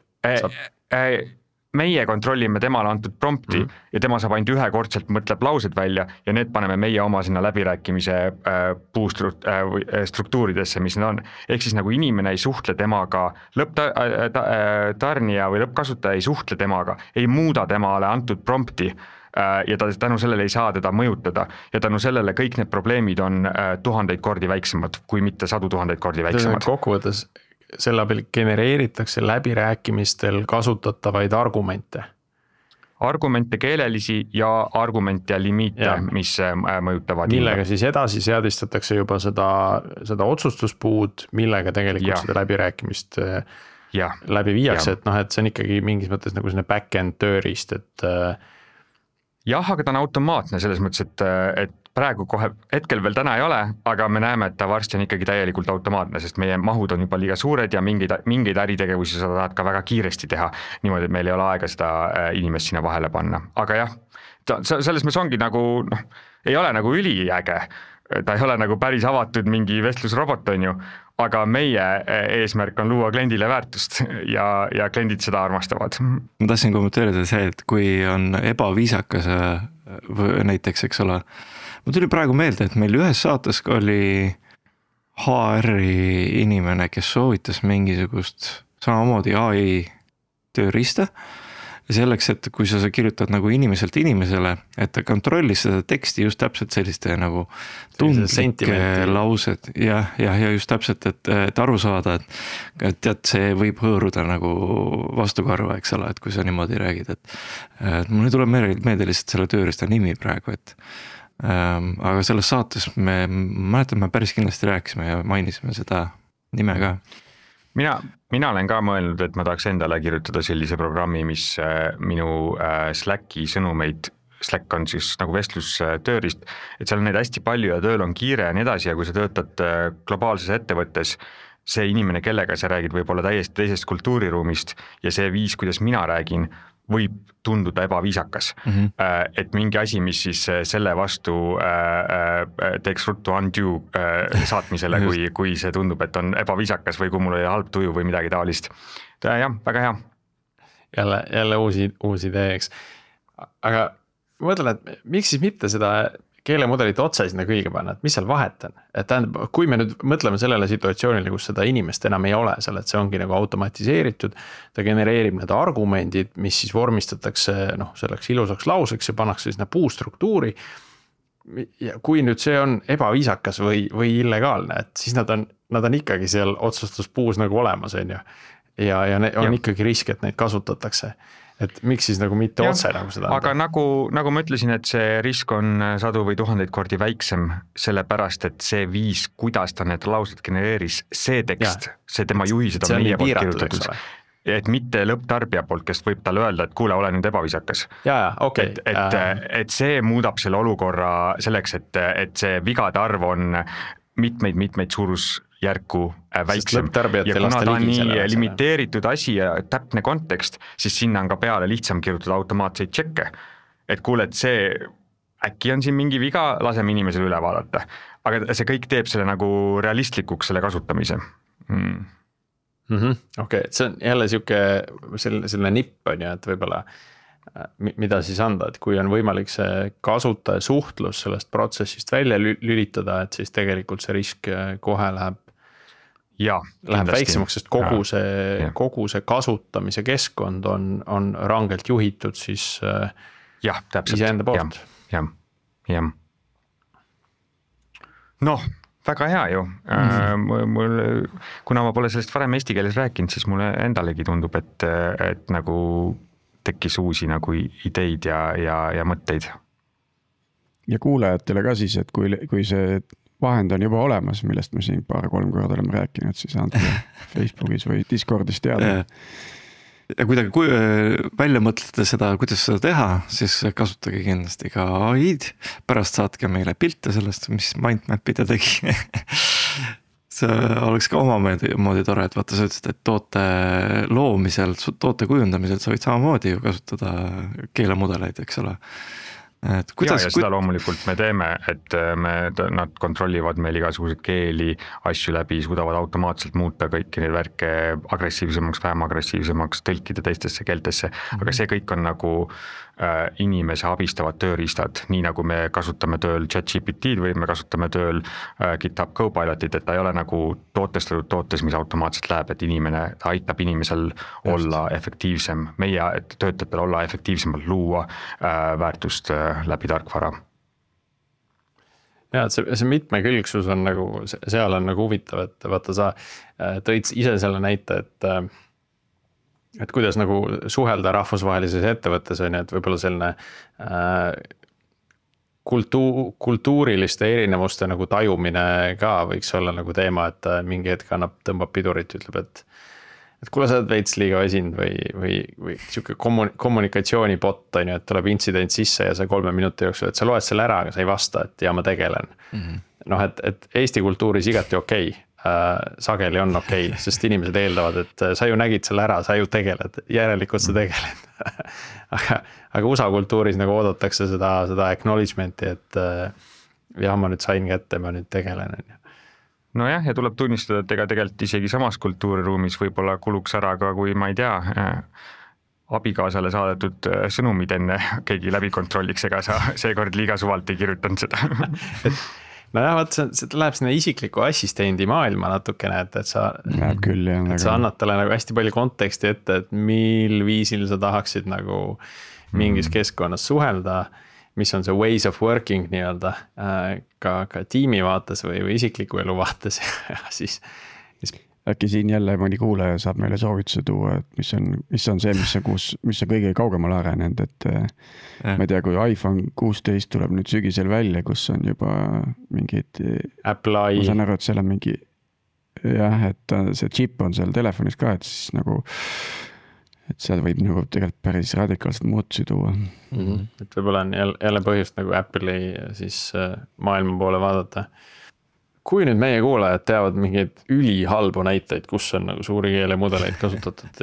Meie kontrollime temale antud prompti ja tema saab ainult ühekordselt mõtleb laused välja ja need paneme meie oma sinna läbirääkimise struktuuridesse, mis need on. Ehk siis nagu inimene ei suhtle temaga, lõpptarnija või lõppkasutaja ei suhtle temaga, ei muuda temale antud prompti ja ta tänu sellele ei saa teda mõjutada ja tänu sellele kõik need probleemid on 1000 kordi väiksemad, kui mitte 100 000 kordi väiksemad. Kokkuvõttes selle abil genereeritakse läbirääkimistel kasutatavaid argumente. Argumente keelelisi ja argumente ja limiite, mis mõjutavad. Millega siis edasi seadistatakse juba seda otsustuspuud, millega tegelikult seda läbirääkimist läbi viiakse, et noh, et see on ikkagi mingis mõttes nagu selline back-end tööriist, et aga ta on automaatne selles mõttes, et praegu kohe hetkel veel täna ei ole, aga me näeme, et ta varsti on ikkagi täielikult automaatne, sest meie mahud on juba liiga suured ja mingeid äritegevusi sa tahad ka väga kiiresti teha. Niimoodi, et meil ei ole aega seda inimest sinna vahele panna. Aga jah, selles mõttes ongi nagu, ei ole nagu üliäge. Ta ei ole nagu päris avatud mingi vestlusrobot on ju, aga meie eesmärk on luua kliendile väärtust ja kliendid seda armastavad. Ma tahtsin kommenteerida see, et kui on ebaviisakas näiteks, eks ole, ma tuli praegu meelde, et meil ühes saates oli HR-i inimene, kes soovitas mingisugust samamoodi AI tööriista selleks, et kui sa kirjutad nagu inimeselt inimesele, et ta kontrollis seda teksti just täpselt selliste nagu tundlike laused ja just täpselt, et aru saada, et tead, see võib hõõruda nagu vastukarva, eks ole, et kui sa niimoodi räägid, et mul tuleb meelde lihtsalt selle tööriista nimi praegu, et aga selles saates me päris kindlasti rääkisime ja mainisime seda nime ka. Mina olen ka mõelnud, et ma tahaks endale kirjutada sellise programmi, mis minu Slacki sõnumeid, Slack on siis nagu vestlustöörist, et seal on neid hästi palju ja tööl on kiire ja nii edasi ja kui sa töötad globaalses ettevõttes, see inimene, kellega sa räägid, võib olla täiesti teisest kultuuriruumist ja see viis, kuidas mina räägin, võib tunduda ebaviisakas. Et mingi asi, mis siis selle vastu teeks ruttu undo saatmisele, kui see tundub, et on ebaviisakas või kui mul oli halb tuju või midagi taolist. Jah, väga hea. Jälle uusi idee, eks. Aga mõtlen, et miks siis mitte seda keelemudelit otse sinna kõige panna, et mis seal vahet on? Et tähendab, kui me nüüd mõtleme sellele situatsioonile, kus seda inimest enam ei ole seal, et see ongi nagu automatiseeritud, ta genereerib need argumendid, mis siis vormistatakse selleks ilusaks lauseks ja pannakse sinna puustruktuuri. Ja kui nüüd see on ebaviisakas või illegaalne, et siis nad on ikkagi seal otsustuspuus nagu olemas, on ju. Ja on ikkagi risk, et neid kasutatakse. Et miks siis nagu mitte otse nagu seda anda? Aga nagu ma ütlesin, et see risk on 100 või 1000 kordi väiksem, sellepärast, et see viis, kuidas ta need laused genereeris, see tekst, see tema juhised on meie poolt kirjutatud. Et mitte lõpptarbija poolt, kes võib talle öelda, et kuule, ole nüüd ebaviisakas. Okay. Et see muudab selle olukorra selleks, et see vigade arv on mitmeid suurusjärku väiksem. Ja kuna ta on nii limiteeritud asi ja täpne kontekst, siis sinna on ka peale lihtsam kirjutada automaatseid tšekke. Et kuule, et see äkki on siin mingi viga, laseme inimesele üle vaadata. Aga see kõik teeb selle nagu realistlikuks selle kasutamise. Okei, see on jälle selline nipp on ju, et võib-olla mida siis anda, et kui on võimalik see kasutaja suhtlus sellest protsessist välja lülitada, et siis tegelikult see risk kohe läheb väiksemaks, sest kogu see kasutamise keskkond on rangelt juhitud siis iseenda poolt. Jah. Noh, väga hea ju. Mul, kuna ma pole sellest varem eesti keeles rääkinud, siis mulle endalegi tundub, et nagu tekkis uusi nagu ideid ja mõtteid. Ja kuulajatele ka siis, et kui see vahend on juba olemas, millest me siin 2-3 korda oleme rääkinud, siis andke Facebookis või Discordis teada. Ja kuidagi välja mõtlete seda, kuidas seda teha, siis kasutage kindlasti ka AI-d. Pärast saatke meile pilte sellest, mis mindmap'id tegi. See oleks ka omamoodi tore, et vaata sa ütlesid, et toote loomisel, toote kujundamisel sa võid samamoodi ju kasutada keelemudeleid, eks ole. Ja seda loomulikult me teeme, et nad kontrollivad meil igasuguseid keeli, asju läbi, suudavad automaatselt muuta kõiki neid värke agressiivsemaks, vähem agressiivsemaks, tõlkida teistesse keeltesse, aga see kõik on nagu inimese abistavad tööriistad, nii nagu me kasutame tööl ChatGPT-d või me kasutame tööl GitHub Copilotit, et ta ei ole nagu tootestatud tootes, mis automaatselt läheb, et ta aitab inimesel olla efektiivsem, meie töötajatel olla efektiivsemalt luua väärtust läbi tarkvara. Ja, see mitmekülgsus on nagu, seal on nagu huvitav, et vaata sa tõid ise selle näite, et kuidas nagu suhelda rahvusvahelises ettevõttes on, et võib-olla selline kultuuriliste erinevuste nagu tajumine ka võiks olla nagu teema, et mingi hetk tõmbab pidurit, ütleb, et kuule sa oled veits liiga väsinud või siuke kommunikatsioonibot on ju, et tuleb intsident sisse ja sa 3 minuti jooksul, et sa loed selle ära, aga sa ei vasta, et ja ma tegelen. Noh, et Eesti kultuuris igati okei. Sageli on okei, sest inimesed eeldavad, et sa ju nägid selle ära, sa ju tegeled, järelikult sa tegeled. aga USA kultuuris nagu oodatakse seda acknowledgement'i, et jah, ma nüüd sain kätte, ma nüüd tegelen. No jah, ja tuleb tunnistada, et ega tegelikult isegi samas kultuuriruumis võib-olla kuluks ära ka, kui ma ei tea, abikaasale saadetud sõnumid enne keegi läbi kontrolliks, ega sa seekord liiga suvalt ei kirjutanud seda. No jah, vaat see läheb sinna isikliku assistendi maailma natukene, et sa annad talle nagu hästi palju konteksti ette, et mil viisil sa tahaksid nagu mingis keskkonnas suhelda, mis on see ways of working nii-öelda ka tiimi vaates või isikliku elu vaates ja siis äkki siin jälle mõni kuulaja saab meile soovituse tuua, et mis on see, mis on kõige kaugemale arenenud, et ma ei tea, kui iPhone 16 tuleb nüüd sügisel välja, kus on juba mingid Apple'i. Ma saan aru, et seal on mingi et see chip on seal telefonis ka, et siis nagu et seal võib nagu tegelikult päris radikaalselt muutusi tuua. Et võib-olla on jälle põhjust nagu Apple'i siis maailma poole vaadata. Kui nüüd meie kuulajad teavad mingeid ülihalbu näiteid, kus on nagu suuri keelemudeleid kasutatud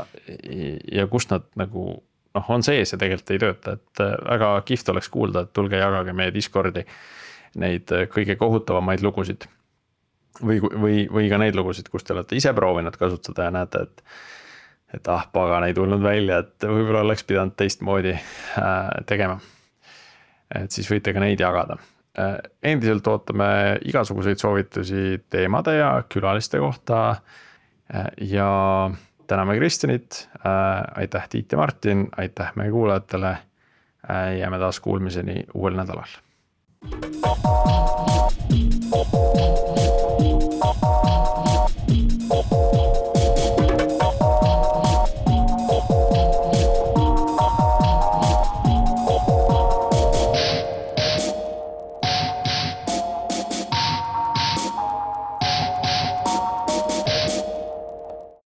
ja kus nad nagu on sees ja tegelikult ei tööta, et väga kihvt oleks kuulda, et tulge jagage meie Discordi neid kõige kohutavamaid lugusid või ka neid lugusid, kus te olete ise proovinud kasutada ja näete, et pagan ei tulnud välja, et võib-olla oleks pidanud teistmoodi tegema. Et siis võite ka neid jagada. Endiselt ootame igasuguseid soovitusi teemade ja külaliste kohta ja täname Kristjanit, aitäh Tiit ja Martin, aitäh meie kuulajatele, jääme taas kuulmiseni uuel nädalal.